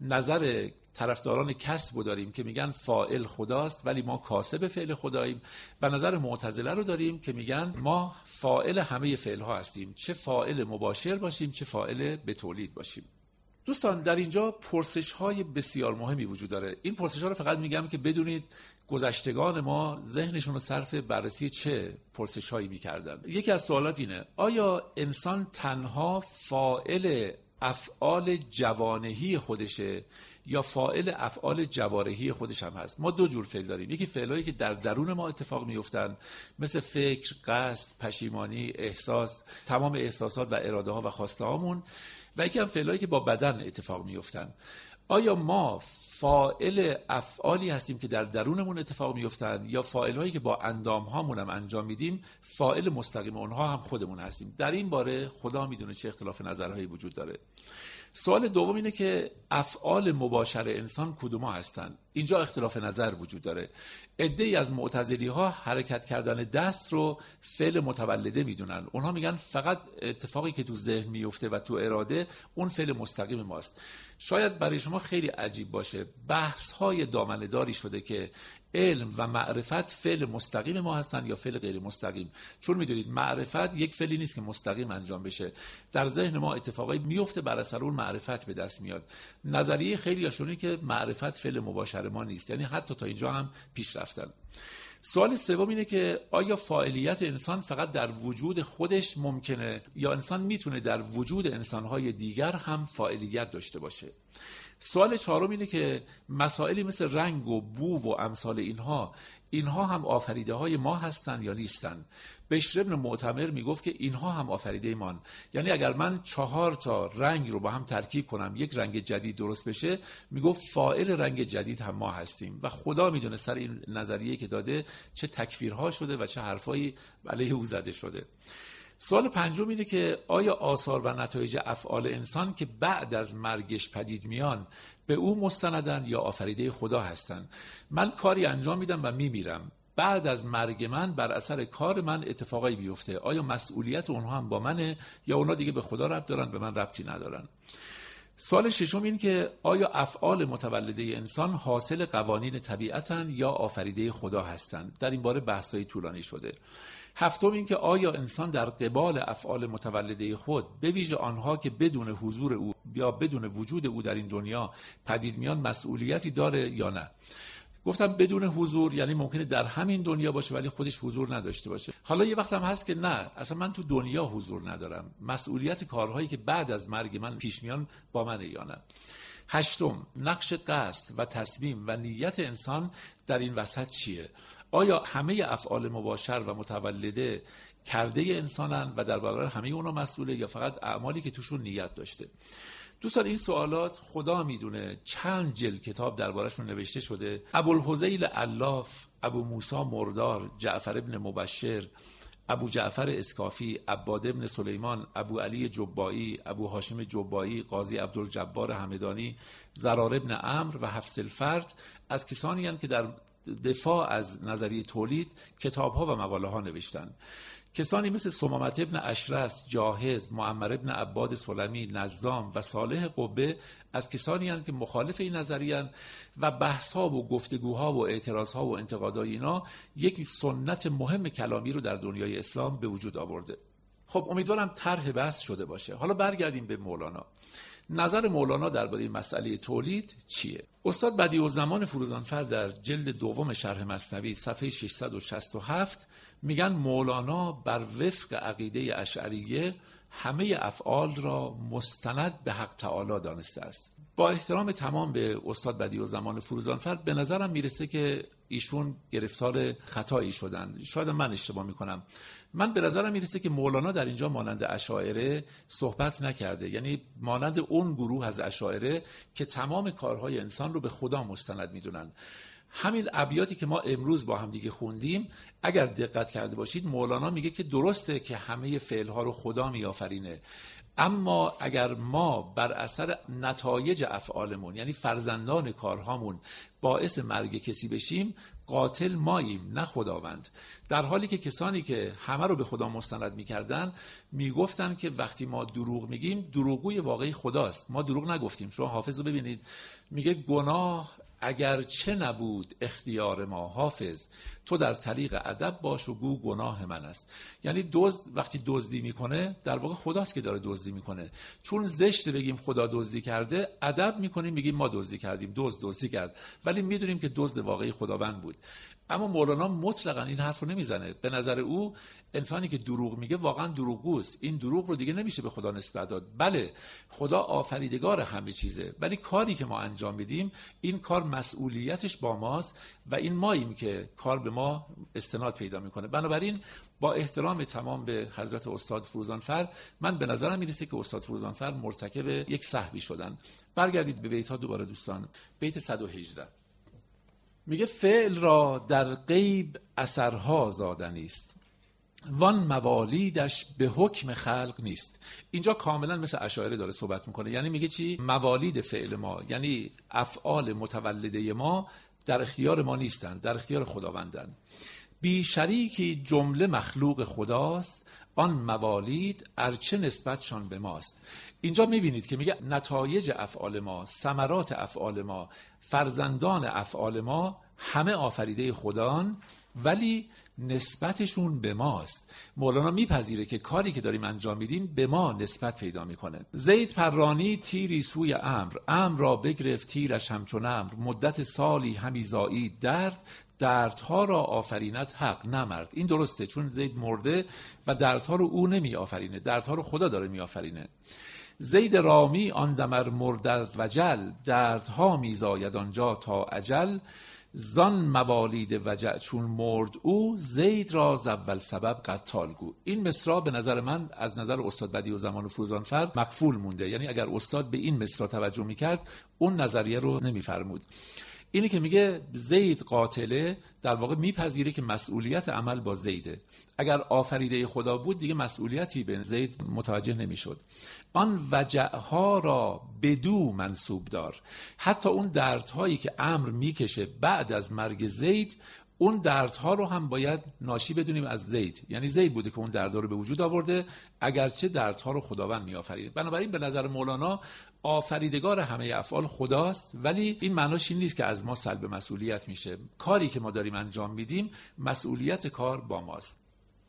نظر طرفداران کسب رو داریم که میگن فاعل خداست ولی ما کاسب فعل خداییم، و نظر معتزله رو داریم که میگن ما فاعل همه فعل ها هستیم، چه فاعل مباشر باشیم چه فاعل به تولید باشیم. دوستان، در اینجا پرسش های بسیار مهمی وجود داره. این پرسش ها رو فقط میگم که بدونید گذشتگان ما ذهنشون رو صرف بررسی چه پرسش هایی میکردن. یکی از سوالات اینه: آیا انسان تنها فاعل افعال جوانهی خودشه یا فاعل افعال جوارحی خودش هم هست؟ ما دو جور فعل داریم، یکی فعلایی که در درون ما اتفاق میفتن مثل فکر، قصد، پشیمانی، احساس، تمام احساسات و اراده ها و خواسته هامون، و یکی هم فعلایی که با بدن اتفاق میفتن. آیا ما فاعل افعالی هستیم که در درونمون اتفاق میفتن یا فاعل هایی که با اندام هامون هم انجام میدیم فاعل مستقیم اونها هم خودمون هستیم؟ در این باره خدا میدونه چه اختلاف نظرهایی وجود داره. سوال دوم اینه که افعال مباشر انسان کدوما هستن؟ اینجا اختلاف نظر وجود داره. عده‌ای از معتزلی ها حرکت کردن دست رو فعل متولده میدونن. اونها میگن فقط اتفاقی که تو ذهن میفته و تو اراده اون فعل مستقیم ماست. شاید برای شما خیلی عجیب باشه، بحث های دامنه‌داری شده که علم و معرفت فعل مستقیم ما هستن یا فعل غیر مستقیم. چون میدونید معرفت یک فعلی نیست که مستقیم انجام بشه، در ذهن ما اتفاقی میفته، بر اثر اون معرفت به دست میاد. نظریه خیلی هاشونه که معرفت فعل مباشر ما نیست، یعنی حتی تا اینجا هم پیش رفتن. سوال سوم اینه که آیا فاعلیت انسان فقط در وجود خودش ممکنه یا انسان میتونه در وجود انسانهای دیگر هم فاعلیت داشته باشه؟ سوال چهارم اینه که مسائلی مثل رنگ و بو و امثال اینها هم آفریده های ما هستن یا نیستن؟ بشر ابن معتمر میگفت که اینها هم آفریده ایمان، یعنی اگر من 4 تا رنگ رو با هم ترکیب کنم یک رنگ جدید درست بشه، میگفت فاعل رنگ جدید هم ما هستیم. و خدا میدونه سر این نظریه که داده چه تکفیرها شده و چه حرفایی علیه او زده شده. سوال پنجم اینه که آیا آثار و نتایج افعال انسان که بعد از مرگش پدید میان به او مستندن یا آفریده خدا هستن؟ من کاری انجام میدم و میمیرم، بعد از مرگ من بر اثر کار من اتفاقایی بیفته، آیا مسئولیت اونها هم با منه یا اونها دیگه به خدا ربط دارن به من ربطی ندارن؟ سوال ششم این که آیا افعال متولده انسان حاصل قوانین طبیعتن یا آفریده خدا هستن؟ در این باره بحثای طولانی شده. هفتم این که آیا انسان در قبال افعال متولده خود به ویژه آنها که بدون حضور او یا بدون وجود او در این دنیا پدید میان مسئولیتی داره یا نه؟ گفتم بدون حضور یعنی ممکنه در همین دنیا باشه ولی خودش حضور نداشته باشه. حالا یه وقت هم هست که نه، اصلا من تو دنیا حضور ندارم، مسئولیت کارهایی که بعد از مرگ من پیش میان با منه یا نه؟ هشتم، نقش قصد و تصمیم و نیت انسان در این وسط چیه؟ آیا همه افعال مباشر و متولده کرده انسانن و در برابر همه اونا مسئوله یا فقط اعمالی که توشون نیت داشته؟ دوستان، این سوالات خدا میدونه چند جلد کتاب درباره‌شون نوشته شده. ابوالهذیل علاف، ابو موسی مردار، جعفر ابن مبشر، ابو جعفر اسکافی، عباد ابن سلیمان، ابو علی جبایی، ابو هاشم جبایی، قاضی عبدالجبار همدانی، زرار ابن عمرو و حفص الفرد از کسانی هستند که در دفاع از نظریه تولید کتاب‌ها و مقاله‌ها نوشتن. کسانی مثل سمامت ابن اشرس، جاهز، معمر ابن عباد سلمی، نظام و صالح قبه از کسانی هستند که مخالف این نظریه هستند و بحث‌ها و گفتگوها و اعتراضها و انتقادهای اینا یک سنت مهم کلامی رو در دنیای اسلام به وجود آورده. خب امیدوارم طرح بحث شده باشه. حالا برگردیم به مولانا. نظر مولانا درباره مسئله تولید چیه؟ استاد بدیعالزمان فروزانفر در جلد دوم شرح مثنوی صفحه 667 میگن مولانا بر وفق عقیده اشعریه همه افعال را مستند به حق تعالی دانسته است. با احترام تمام به استاد بدیعالزمان فروزانفر، به نظرم میرسه که ایشون گرفتار خطایی شدن. شاید من اشتباه میکنم. من به نظرم میرسه که مولانا در اینجا مانند اشاعره صحبت نکرده، یعنی مانند اون گروه از اشاعره که تمام کارهای انسان رو به خدا مستند میدونن. همین ابیاتی که ما امروز با هم دیگه خوندیم اگر دقت کرده باشید مولانا میگه که درسته که همه فعلها رو خدا میآفرینه، اما اگر ما بر اثر نتایج افعالمون یعنی فرزندان کارهامون باعث مرگ کسی بشیم، قاتل ماییم نه خداوند. در حالی که کسانی که همه رو به خدا مستند میکردن میگفتن که وقتی ما دروغ میگیم دروغگوی واقعی خداست، ما دروغ نگفتیم. شما حافظ رو ببینید میگه گناه اگر چه نبود اختیار ما حافظ، تو در طریق ادب باش و گو گناه من است. یعنی دزد وقتی دزدی میکنه در واقع خداست که داره دزدی میکنه، چون زشت بگیم خدا دزدی کرده ادب میکنیم میگیم ما دزدی کردیم، دزدی کرد، ولی میدونیم که دزد واقعی خداوند بود. اما مولانا مطلقاً این حرف رو نمیزنه. به نظر او انسانی که دروغ میگه واقعاً دروغگوست، این دروغ رو دیگه نمیشه به خدا نسبت داد. بله خدا آفریدگار همه چیزه، ولی کاری که ما انجام میدیم این کار مسئولیتش با ماست و این ماییم که کار به ما استناد پیدا میکنه. بنابراین با احترام تمام به حضرت استاد فروزانفر، من به نظرم میرسه که استاد فروزانفر مرتکب یک سهوی شدن. برگردید به بیت‌ها دوباره دوستان. بیت 118 میگه فعل را در غیب اثرها زادنی است، وان موالیدش به حکم خلق نیست. اینجا کاملا مثل اشاعره داره صحبت میکنه. یعنی میگه چی؟ موالید فعل ما یعنی افعال متولده ما در اختیار ما نیستن، در اختیار خداوندن. بی شریکی جمله مخلوق خداست، آن موالید ارچه نسبتشان به ماست. اینجا میبینید که میگه نتایج افعال ما، ثمرات افعال ما، فرزندان افعال ما همه آفریده خدان، ولی نسبتشون به ماست. مولانا میپذیره که کاری که داریم انجام میدیم به ما نسبت پیدا میکنه. زید پرانی تیری سوی امر را بگرفت تیرش همچون امر، مدت سالی همی زایید دردها را آفریند حق نمرد. این درسته، چون زید مرده و دردها رو او نمی آفرینه، دردها رو خدا داره می آفرینه. زید رامی آن دمر مرد از وجل، دردها می زاید آنجا تا اجل، زان موالید وجع چون مرد او، زید را ز اول سبب قتال گو. این مصرع به نظر من از نظر استاد بدیعالزمان و فروزانفر مغفول مونده. یعنی اگر استاد به این مصرع توجه میکرد اون نظریه رو نمیفرمود. اینی که میگه زید قاتله در واقع میپذیره که مسئولیت عمل با زیده. اگر آفریده خدا بود دیگه مسئولیتی به زید متوجه نمیشد. آن وجعها را بدو منسوب دار، حتی اون دردهایی که امر میکشه بعد از مرگ زید، اون دردها رو هم باید ناشی بدونیم از زید. یعنی زید بوده که اون دردها رو به وجود آورده، اگرچه دردها رو خداوند میآفرید. بنابراین به نظر مولانا آفریدگار همه افعال خداست، ولی این معناش این نیست که از ما سلب مسئولیت میشه. کاری که ما داریم انجام میدیم مسئولیت کار با ماست.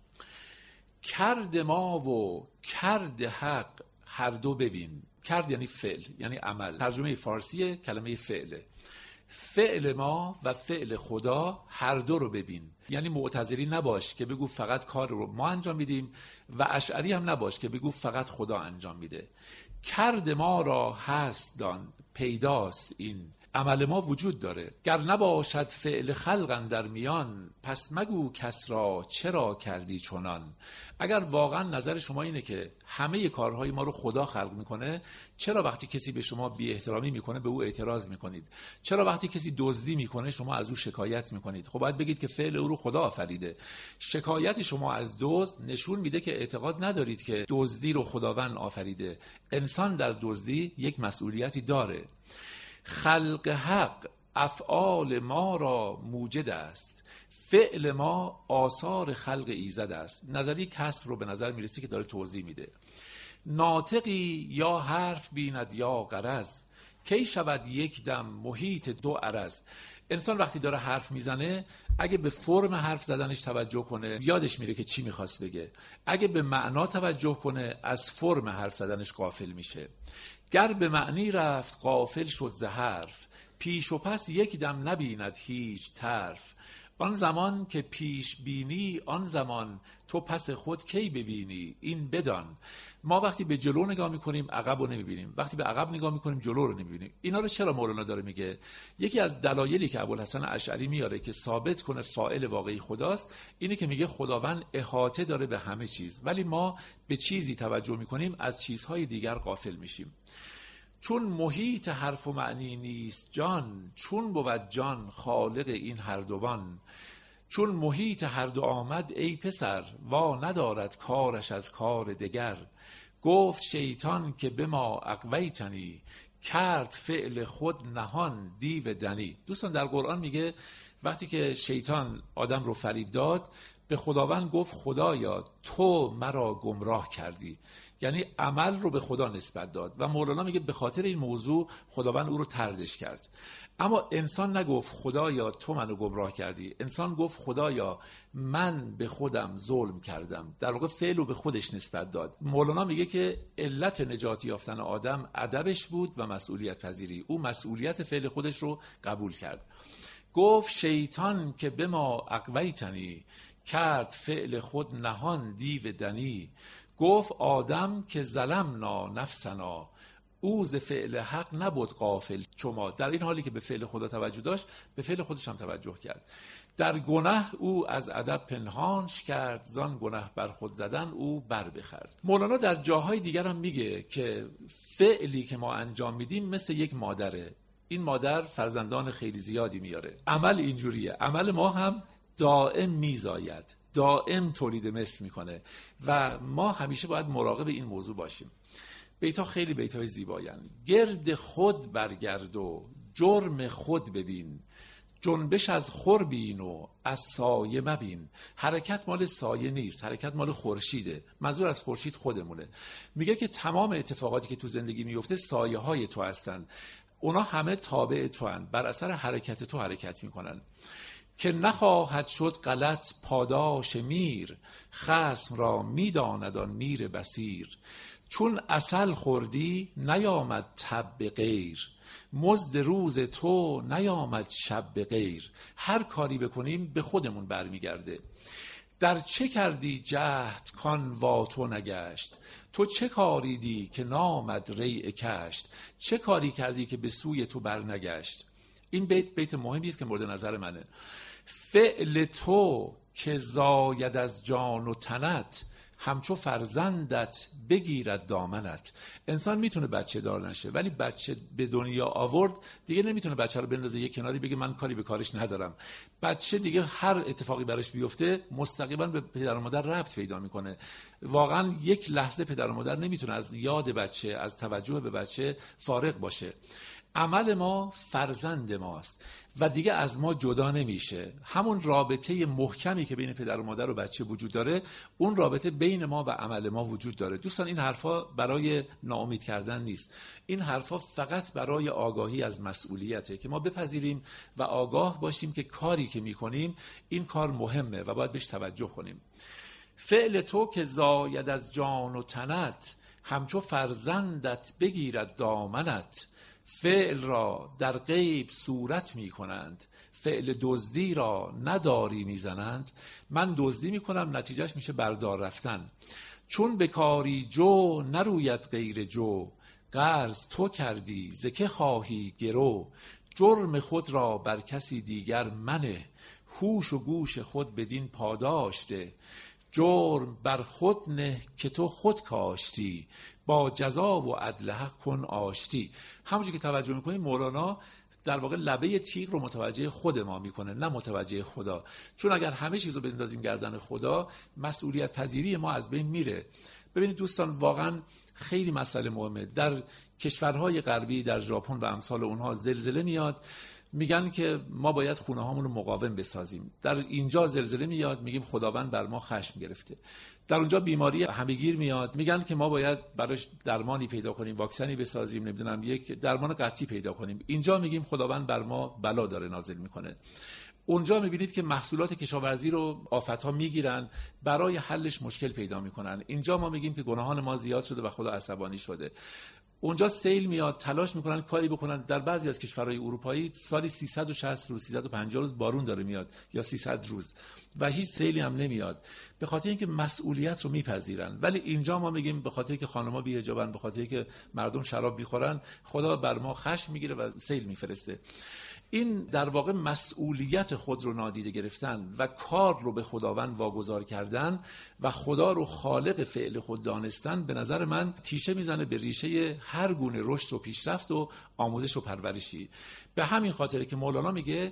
کرد ما و کرد حق هر دو ببین. کرد یعنی فعل، یعنی عمل. ترجمه فارسی کلمه فعله. فعل ما و فعل خدا هر دو رو ببین. یعنی معتزلی نباش که بگو فقط کار رو ما انجام میدیم و اشعری هم نباش که بگو فقط خدا انجام میده. کرد ما را هست دان، پیداست این عمل ما وجود داره. گر نباشد فعل خلق در میان، پس مگو کس را چرا کردی چنان. اگر واقعا نظر شما اینه که همه کارهای ما رو خدا خلق میکنه، چرا وقتی کسی به شما بی احترامی میکنه به او اعتراض میکنید؟ چرا وقتی کسی دزدی میکنه شما از او شکایت میکنید؟ خب باید بگید که فعل او رو خدا آفریده. شکایت شما از دزد نشون میده که اعتقاد ندارید که دزدی رو خداوند آفریده. انسان در دزدی یک مسئولیتی داره. خلق حق افعال ما را موجد است، فعل ما آثار خلق ایزد است. نظری کسر رو به نظر میرسی که داره توضیح میده. ناطقی یا حرف بیند یا غرض، کی شود یک دم محیط دو عرض. انسان وقتی داره حرف میزنه اگه به فرم حرف زدنش توجه کنه یادش میره که چی میخواست بگه، اگه به معنا توجه کنه از فرم حرف زدنش غافل میشه. گر به معنی رفت غافل شد ز حرف، پیش و پس یک دم نبیند هیچ طرف. آن زمان که پیش بینی آن زمان، تو پس خود کی ببینی این بدان. ما وقتی به جلو نگاه میکنیم عقب رو نمیبینیم، وقتی به عقب نگاه میکنیم جلو رو نمیبینیم. اینا رو چرا مولانا داره میگه؟ یکی از دلایلی که ابوالحسن اشعری میاره که ثابت کنه فاعل واقعی خداست اینه که میگه خداوند احاطه داره به همه چیز، ولی ما به چیزی توجه میکنیم از چیزهای دیگر غافل میشیم. چون محیط حرف و معنی نیست جان، چون بود جان خالق این هر دوان. چون محیط هر دو آمد ای پسر، وا ندارد کارش از کار دگر. گفت شیطان که به ما اغویتنی، کرد فعل خود نهان دیو دنی. دوستان در قرآن میگه وقتی که شیطان آدم رو فریب داد، به خداوند گفت خدایا تو مرا گمراه کردی، یعنی عمل رو به خدا نسبت داد و مولانا میگه به خاطر این موضوع خداوند او رو طردش کرد. اما انسان نگفت خدایا تو منو گمراه کردی، انسان گفت خدایا من به خودم ظلم کردم، در واقع فعل رو به خودش نسبت داد. مولانا میگه که علت نجات یافتن آدم ادبش بود و مسئولیت پذیری، او مسئولیت فعل خودش رو قبول کرد. گفت شیطان که به ما اغویتنی، کرد فعل خود نهان دیو دنی. گفت آدم که ظلمنا نفسنا، او ز فعل حق نبود غافل چما. در این حالی که به فعل خدا توجه داشت، به فعل خودش هم توجه کرد. در گناه او از ادب پنهانش کرد، زان گناه بر خود زدن او بر بخورد. مولانا در جاهای دیگر هم میگه که فعلی که ما انجام میدیم مثل یک مادره، این مادر فرزندان خیلی زیادی میاره. عمل اینجوریه، عمل ما هم دائم میزاید، دائم تولید مثل میکنه و ما همیشه باید مراقب این موضوع باشیم. بیت‌ها خیلی بیت‌های زیبایند. گرد خود برگرد و جرم خود ببین، جنبش از خور بین و از سایه مبین. حرکت مال سایه نیست، حرکت مال خورشیده. منظور از خورشید خودمونه. میگه که تمام اتفاقاتی که تو زندگی میفته سایه های تو هستن، اونا همه تابع تو هن، بر اثر حرکت تو حرکت میکنن. که نخواهد شد غلط پاداش میر، خصم را میداند آن میر بصیر. چون عسل خوردی نیامد تب به غیر، مزد روز تو نیامد شب به غیر. هر کاری بکنیم به خودمون برمیگرده. در چه کردی جهد کان وا تو نگشت، تو چه کاری دی که نامد ریع کشت. چه کاری کردی که به سوی تو برنگشت. این بیت مهمی است که مورد نظر منه. فعل تو که زاید از جان و تنت، همچو فرزندت بگیرد دامنت. انسان میتونه بچه دار نشه، ولی بچه به دنیا آورد دیگه نمیتونه بچه رو بندازه یک کناری بگه من کاری به کارش ندارم. بچه دیگه هر اتفاقی براش بیفته مستقیما به پدر و مادر ربط پیدا میکنه. واقعا یک لحظه پدر و مادر نمیتونه از یاد بچه، از توجه به بچه فارغ باشه. عمل ما فرزند ماست و دیگه از ما جدا نمیشه. همون رابطه محکمی که بین پدر و مادر و بچه وجود داره، اون رابطه بین ما و عمل ما وجود داره. دوستان این حرفا برای ناامید کردن نیست، این حرفا فقط برای آگاهی از مسئولیته که ما بپذیریم و آگاه باشیم که کاری که میکنیم این کار مهمه و باید بهش توجه کنیم. فعل تو که زاید از جان و تنت، همچو فرزندت بگیرد دامنت. فعل را در غیب صورت می کنند، فعل دزدی را نداری می زنند. من دزدی می کنم، نتیجهش میشه بردار رفتن. چون به کاری جو نروید غیر جو، قرض تو کردی ز که خواهی گرو. جرم خود را بر کسی دیگر منه، هوش و گوش خود بدین پاداشته. جرم بر خود نه که تو خود کاشتی، با جزا و عدل حق کن آشتی. همونجور که توجه میکنیم مولانا در واقع لبه تیغ رو متوجه خود ما میکنه، نه متوجه خدا. چون اگر همه چیز رو بندازیم گردن خدا، مسئولیت پذیری ما از بین میره. ببینید دوستان، واقعا خیلی مسئله مهمه. در کشورهای غربی، در ژاپن و امثال اونها زلزله میاد، میگن که ما باید خونه هامون رو مقاوم بسازیم. در اینجا زلزله میاد، میگیم خداوند بر ما خشم گرفته. در اونجا بیماری همهگیر میاد، میگن که ما باید براش درمانی پیدا کنیم، واکسنی بسازیم، نمیدونم یک درمان قطعی پیدا کنیم. اینجا میگیم خداوند بر ما بلا داره نازل میکنه. اونجا میبینید که محصولات کشاورزی رو آفت‌ها میگیرن، برای حلش مشکل پیدا میکنن. اینجا ما میگیم که گناهان ما زیاد شده و خدا عصبانی شده. اونجا سیل میاد، تلاش میکنن کاری بکنن. در بعضی از کشورهای اروپایی سالی 360 روز 350 روز بارون داره میاد یا 300 روز و هیچ سیلی هم نمیاد، به خاطر اینکه مسئولیت رو میپذیرن. ولی اینجا ما میگیم به خاطر اینکه خانم‌ها بی‌حجابن، به خاطر اینکه مردم شراب میخورن، خدا بر ما خشم میگیره و سیل میفرسته. این در واقع مسئولیت خود رو نادیده گرفتن و کار رو به خداوند واگذار کردن و خدا رو خالق فعل خود دانستن، به نظر من تیشه میزنه به ریشه هر گونه رشد و پیشرفت و آموزش و پرورشی. به همین خاطره که مولانا میگه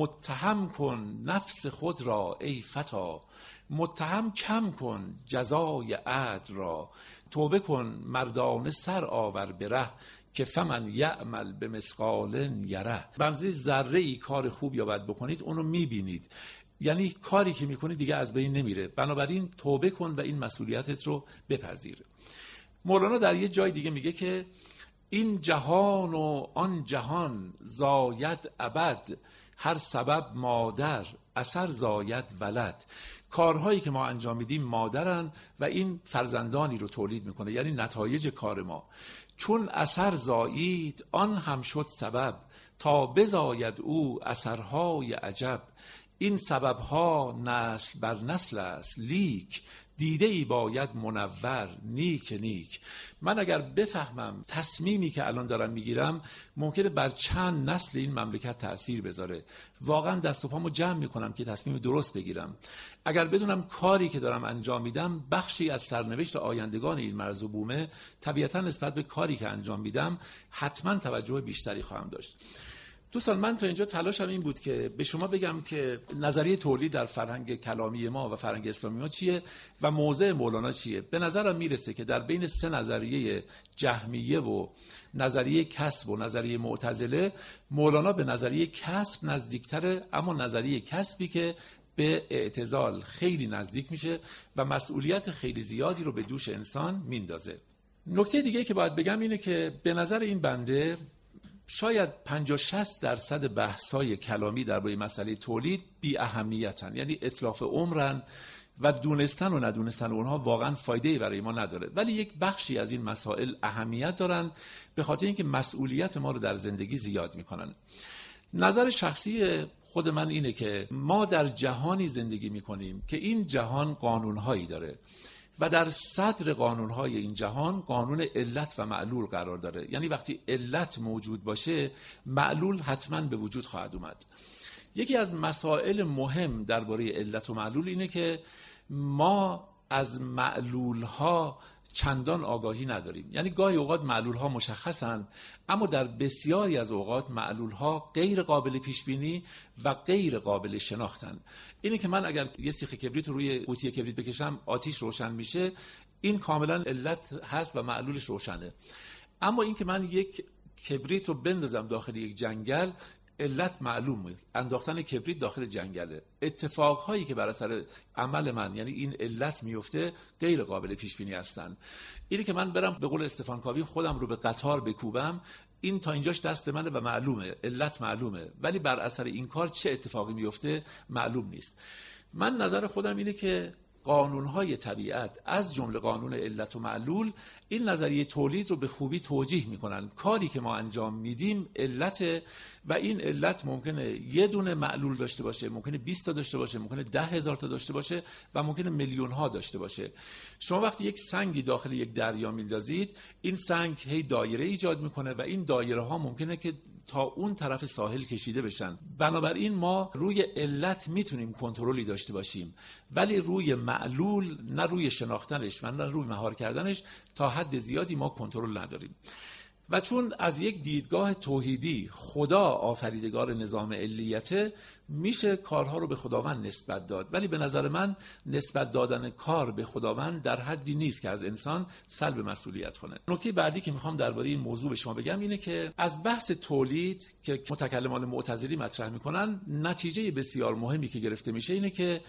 متهم کن نفس خود را ای فتا، متهم کم کن جزای عدل را، توبه کن مردانه سر آور بره، که فمن یعمل به مثقال یره. بنظر ذره ای کار خوب یا بد بکنید اونو میبینید، یعنی کاری که میکنی دیگه از بین نمیره، بنابراین توبه کن و این مسئولیتت رو بپذیر. مولانا در یه جای دیگه میگه که این جهان و آن جهان زاید ابد، هر سبب مادر اثر زاید ولد. کارهایی که ما انجام میدیم مادرن و این فرزندانی رو تولید میکنه، یعنی نتایج کار ما. چون اثر زایید آن هم شد سبب، تا بزاید او اثرهای عجب. این سببها نسل بر نسل است لیک، دیده ای باید منور نیک نیک. من اگر بفهمم تصمیمی که الان دارم میگیرم ممکنه بر چند نسل این مملکت تأثیر بذاره، واقعا دست و پامو جمع میکنم که تصمیم درست بگیرم. اگر بدونم کاری که دارم انجام میدم بخشی از سرنوشت آیندگان این مرز و بومه، طبیعتا نسبت به کاری که انجام میدم حتما توجه بیشتری خواهم داشت. دوستان، من تا اینجا تلاشم این بود که به شما بگم که نظریه تولید در فرهنگ کلامی ما و فرهنگ اسلامی ما چیه و موضع مولانا چیه. به نظرم میرسه که در بین سه نظریه جهمیه و نظریه کسب و نظریه معتزله، مولانا به نظریه کسب نزدیکتره، اما نظریه کسبی که به اعتزال خیلی نزدیک میشه و مسئولیت خیلی زیادی رو به دوش انسان میندازه. نکته دیگه که باید بگم اینه که به نظر این بنده شاید 50-60% بحث‌های کلامی درباره مسئله تولید بی اهمیتن، یعنی اتلاف عمرن و دونستن و ندونستن اونها واقعا فایده‌ای برای ما نداره، ولی یک بخشی از این مسائل اهمیت دارن به خاطر اینکه مسئولیت ما رو در زندگی زیاد میکنن. نظر شخصی خود من اینه که ما در جهانی زندگی میکنیم که این جهان قانونهایی داره و در صدر قانونهای این جهان قانون علت و معلول قرار داره، یعنی وقتی علت موجود باشه معلول حتما به وجود خواهد اومد. یکی از مسائل مهم درباره علت و معلول اینه که ما از معلولها چندان آگاهی نداریم، یعنی گاهی اوقات معلولها مشخصن اما در بسیاری از اوقات معلولها غیر قابل پیش بینی و غیر قابل شناختن. اینه که من اگر یه سیخ کبریت رو روی قوطی کبریت بکشم آتیش روشن میشه، این کاملا علت هست و معلولش روشنه. اما این که من یک کبریت رو بندازم داخل یک جنگل، علت معلومه، انداختن کبریت داخل جنگله. اتفاقهایی که بر اثر عمل من یعنی این علت میفته غیر قابل پیش بینی هستن. اینه که من برم به قول استفان کاوی خودم رو به قطار بکوبم، این تا اینجاش دست منه و معلومه، علت معلومه، ولی بر اثر این کار چه اتفاقی میفته معلوم نیست. من نظر خودم اینه که قانونهای طبیعت از جمله قانون علت و معلول این نظریه تولید رو به خوبی توجیه میکنن. کاری که ما انجام میدیم علت و این علت ممکنه یه دونه معلول داشته باشه، ممکنه 20 تا داشته باشه، ممکنه 10,000 تا داشته باشه و ممکنه میلیون ها داشته باشه. شما وقتی یک سنگی داخل یک دریا میندازید، این سنگ هی دایره ایجاد میکنه و این دایره ها ممکنه که تا اون طرف ساحل کشیده بشن. بنابراین ما روی علت میتونیم کنترلی داشته باشیم، ولی روی معلول، نه روی شناختنش و نه روی مهار کردنش، تا حد زیادی ما کنترل نداریم. و چون از یک دیدگاه توحیدی خدا آفریدگار نظام علیته، میشه کارها رو به خداوند نسبت داد، ولی به نظر من نسبت دادن کار به خداوند در حدی نیست که از انسان سلب مسئولیت کنه. نکته بعدی که میخوام درباره این موضوع به شما بگم اینه که از بحث تولید که متکلمان معتزلی مطرح میکنن، نتیجه بسیار مهمی که گرفته میشه اینه که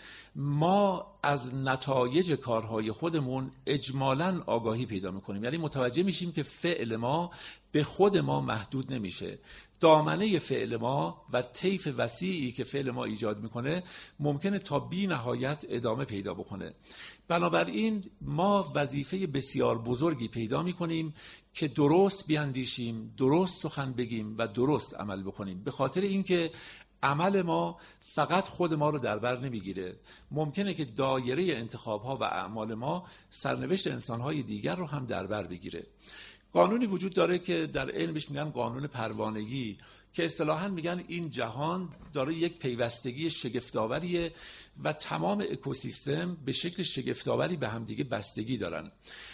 ما از نتایج کارهای خودمون اجمالاً آگاهی پیدا میکنیم، یعنی متوجه میشیم که فعل ما به خود ما محدود نمیشه. دامنه فعل ما و طیف وسیعی که فعل ما ایجاد میکنه ممکنه تا بی نهایت ادامه پیدا بکنه. بنابراین ما وظیفه بسیار بزرگی پیدا میکنیم که درست بیاندیشیم، درست سخن بگیم و درست عمل بکنیم، به خاطر اینکه عمل ما فقط خود ما رو در بر نمیگیره. ممکنه که دایره انتخاب‌ها و اعمال ما سرنوشت انسان‌های دیگر رو هم در بر بگیره. قانونی وجود داره که در علمش میگن قانون پروانگی، که اصطلاحاً میگن این جهان داره یک پیوستگی شگفت‌آوریه و تمام اکوسیستم به شکل شگفت‌آوری به همدیگه بستگی دارن.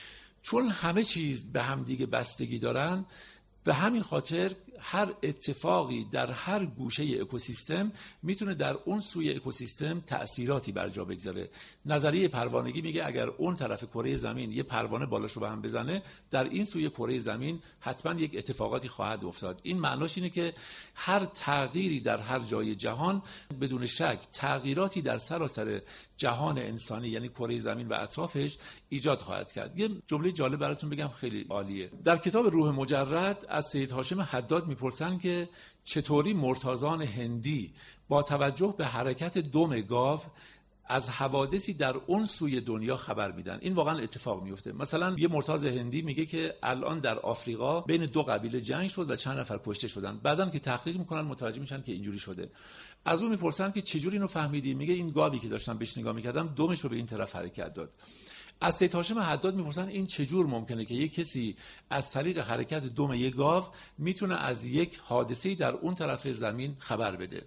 چون همه چیز به همدیگه بستگی دارن، به همین خاطر هر اتفاقی در هر گوشه اکوسیستم میتونه در اون سوی اکوسیستم تأثیراتی بر جا بگذاره. نظریه پروانگی میگه اگر اون طرف کره زمین یه پروانه بالاشو به هم بزنه، در این سوی کره زمین حتما یک اتفاقاتی خواهد افتاد. این معناش اینه که هر تغییری در هر جای جهان بدون شک تغییراتی در سراسر جهان انسانی یعنی کره زمین و اطرافش ایجاد خواهد کرد. یه جمله جالب براتون بگم خیلی عالیه. در کتاب روح مجرد از سید هاشم حداد میپرسن که چطوری مرتازان هندی با توجه به حرکت دم گاو از حوادثی در اون سوی دنیا خبر میدن. این واقعا اتفاق میفته. مثلا یه مرتاز هندی میگه که الان در آفریقا بین دو قبیله جنگ شد و چند نفر کشته شدن. بعدن که تحقیق میکنن متوجه میشن که اینجوری شده. از اون میپرسن که چجوری اینو فهمیدی؟ میگه این گاوی که داشتم بهش نگاه میکردم دمش رو به این طرف حرکت داد. از سید هاشم حداد میپرسن این چجور ممکنه که یک کسی از طریق حرکت دم یک گاو میتونه از یک حادثه‌ای در اون طرف زمین خبر بده؟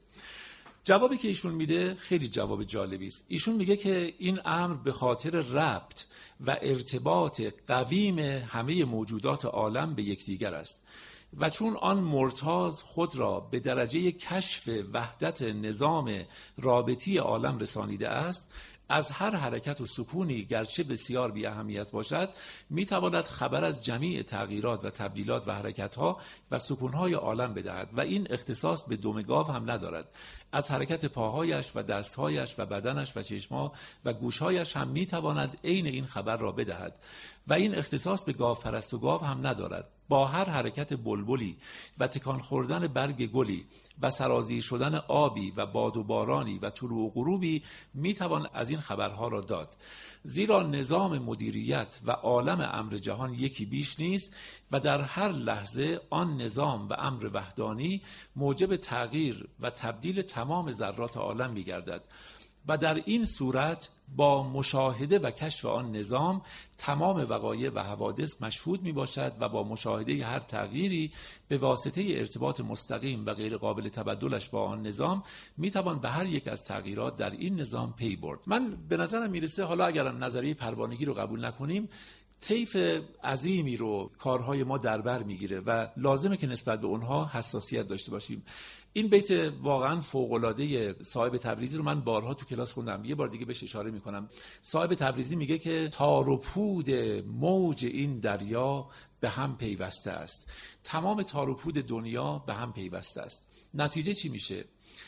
جوابی که ایشون میده خیلی جواب جالبی است. ایشون میگه که این امر به خاطر ربط و ارتباط قویم همه موجودات عالم به یکدیگر است و چون آن مرتاض خود را به درجه کشف وحدت نظام رابطی عالم رسانیده است، از هر حرکت و سکونی گرچه بسیار بی اهمیت باشد میتواند خبر از جمیع تغییرات و تبدیلات و حرکتها و سکونهای عالم بدهد و این اختصاص به دم گاو هم ندارد. از حرکت پاهایش و دستهایش و بدنش و چشمها و گوشهایش هم میتواند عین این خبر را بدهد و این اختصاص به گاو پرست و گاو هم ندارد. با هر حرکت بلبلی و تکان خوردن برگ گلی و سرازیر شدن آبی و باد و بارانی و طلوع و غروبی میتوان از این خبرها را داد، زیرا نظام مدیریت و عالم امر جهان یکی بیش نیست و در هر لحظه آن نظام و امر وحدانی موجب تغییر و تبدیل تمام ذرات عالم میگردد و در این صورت با مشاهده و کشف آن نظام تمام وقایع و حوادث مشهود می باشد و با مشاهده هر تغییری به واسطه ارتباط مستقیم و غیر قابل تبدلش با آن نظام می توان به هر یک از تغییرات در این نظام پی برد. من به نظرم میرسه حالا اگرم نظریه پروانگی رو قبول نکنیم، طیف عظیمی رو کارهای ما در بر میگیره و لازمه که نسبت به اونها حساسیت داشته باشیم. این بیت واقعا فوق‌العاده صاحب تبریزی رو من بارها تو کلاس خوندم، یه بار دیگه بهش اشاره میکنم. صاحب تبریزی میگه که تار و پود موج این دریا به هم پیوسته است. تمام تار و پود دنیا به هم پیوسته است. نتیجه چی میشه؟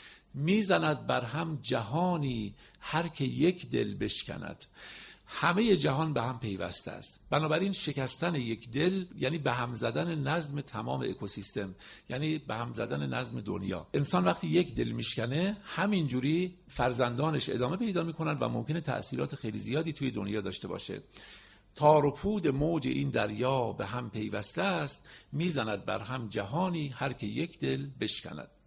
میزند بر هم جهانی هر که یک دل بشکند. همه جهان به هم پیوسته است. بنابراین شکستن یک دل یعنی به هم زدن نظم تمام اکوسیستم، یعنی به هم زدن نظم دنیا. انسان وقتی یک دل میشکنه همینجوری فرزندانش ادامه پیدا میکنن و ممکنه تأثیرات خیلی زیادی توی دنیا داشته باشه. تار و پود موج این دریا به هم پیوسته است، میزند بر هم جهانی هر که یک دل بشکند.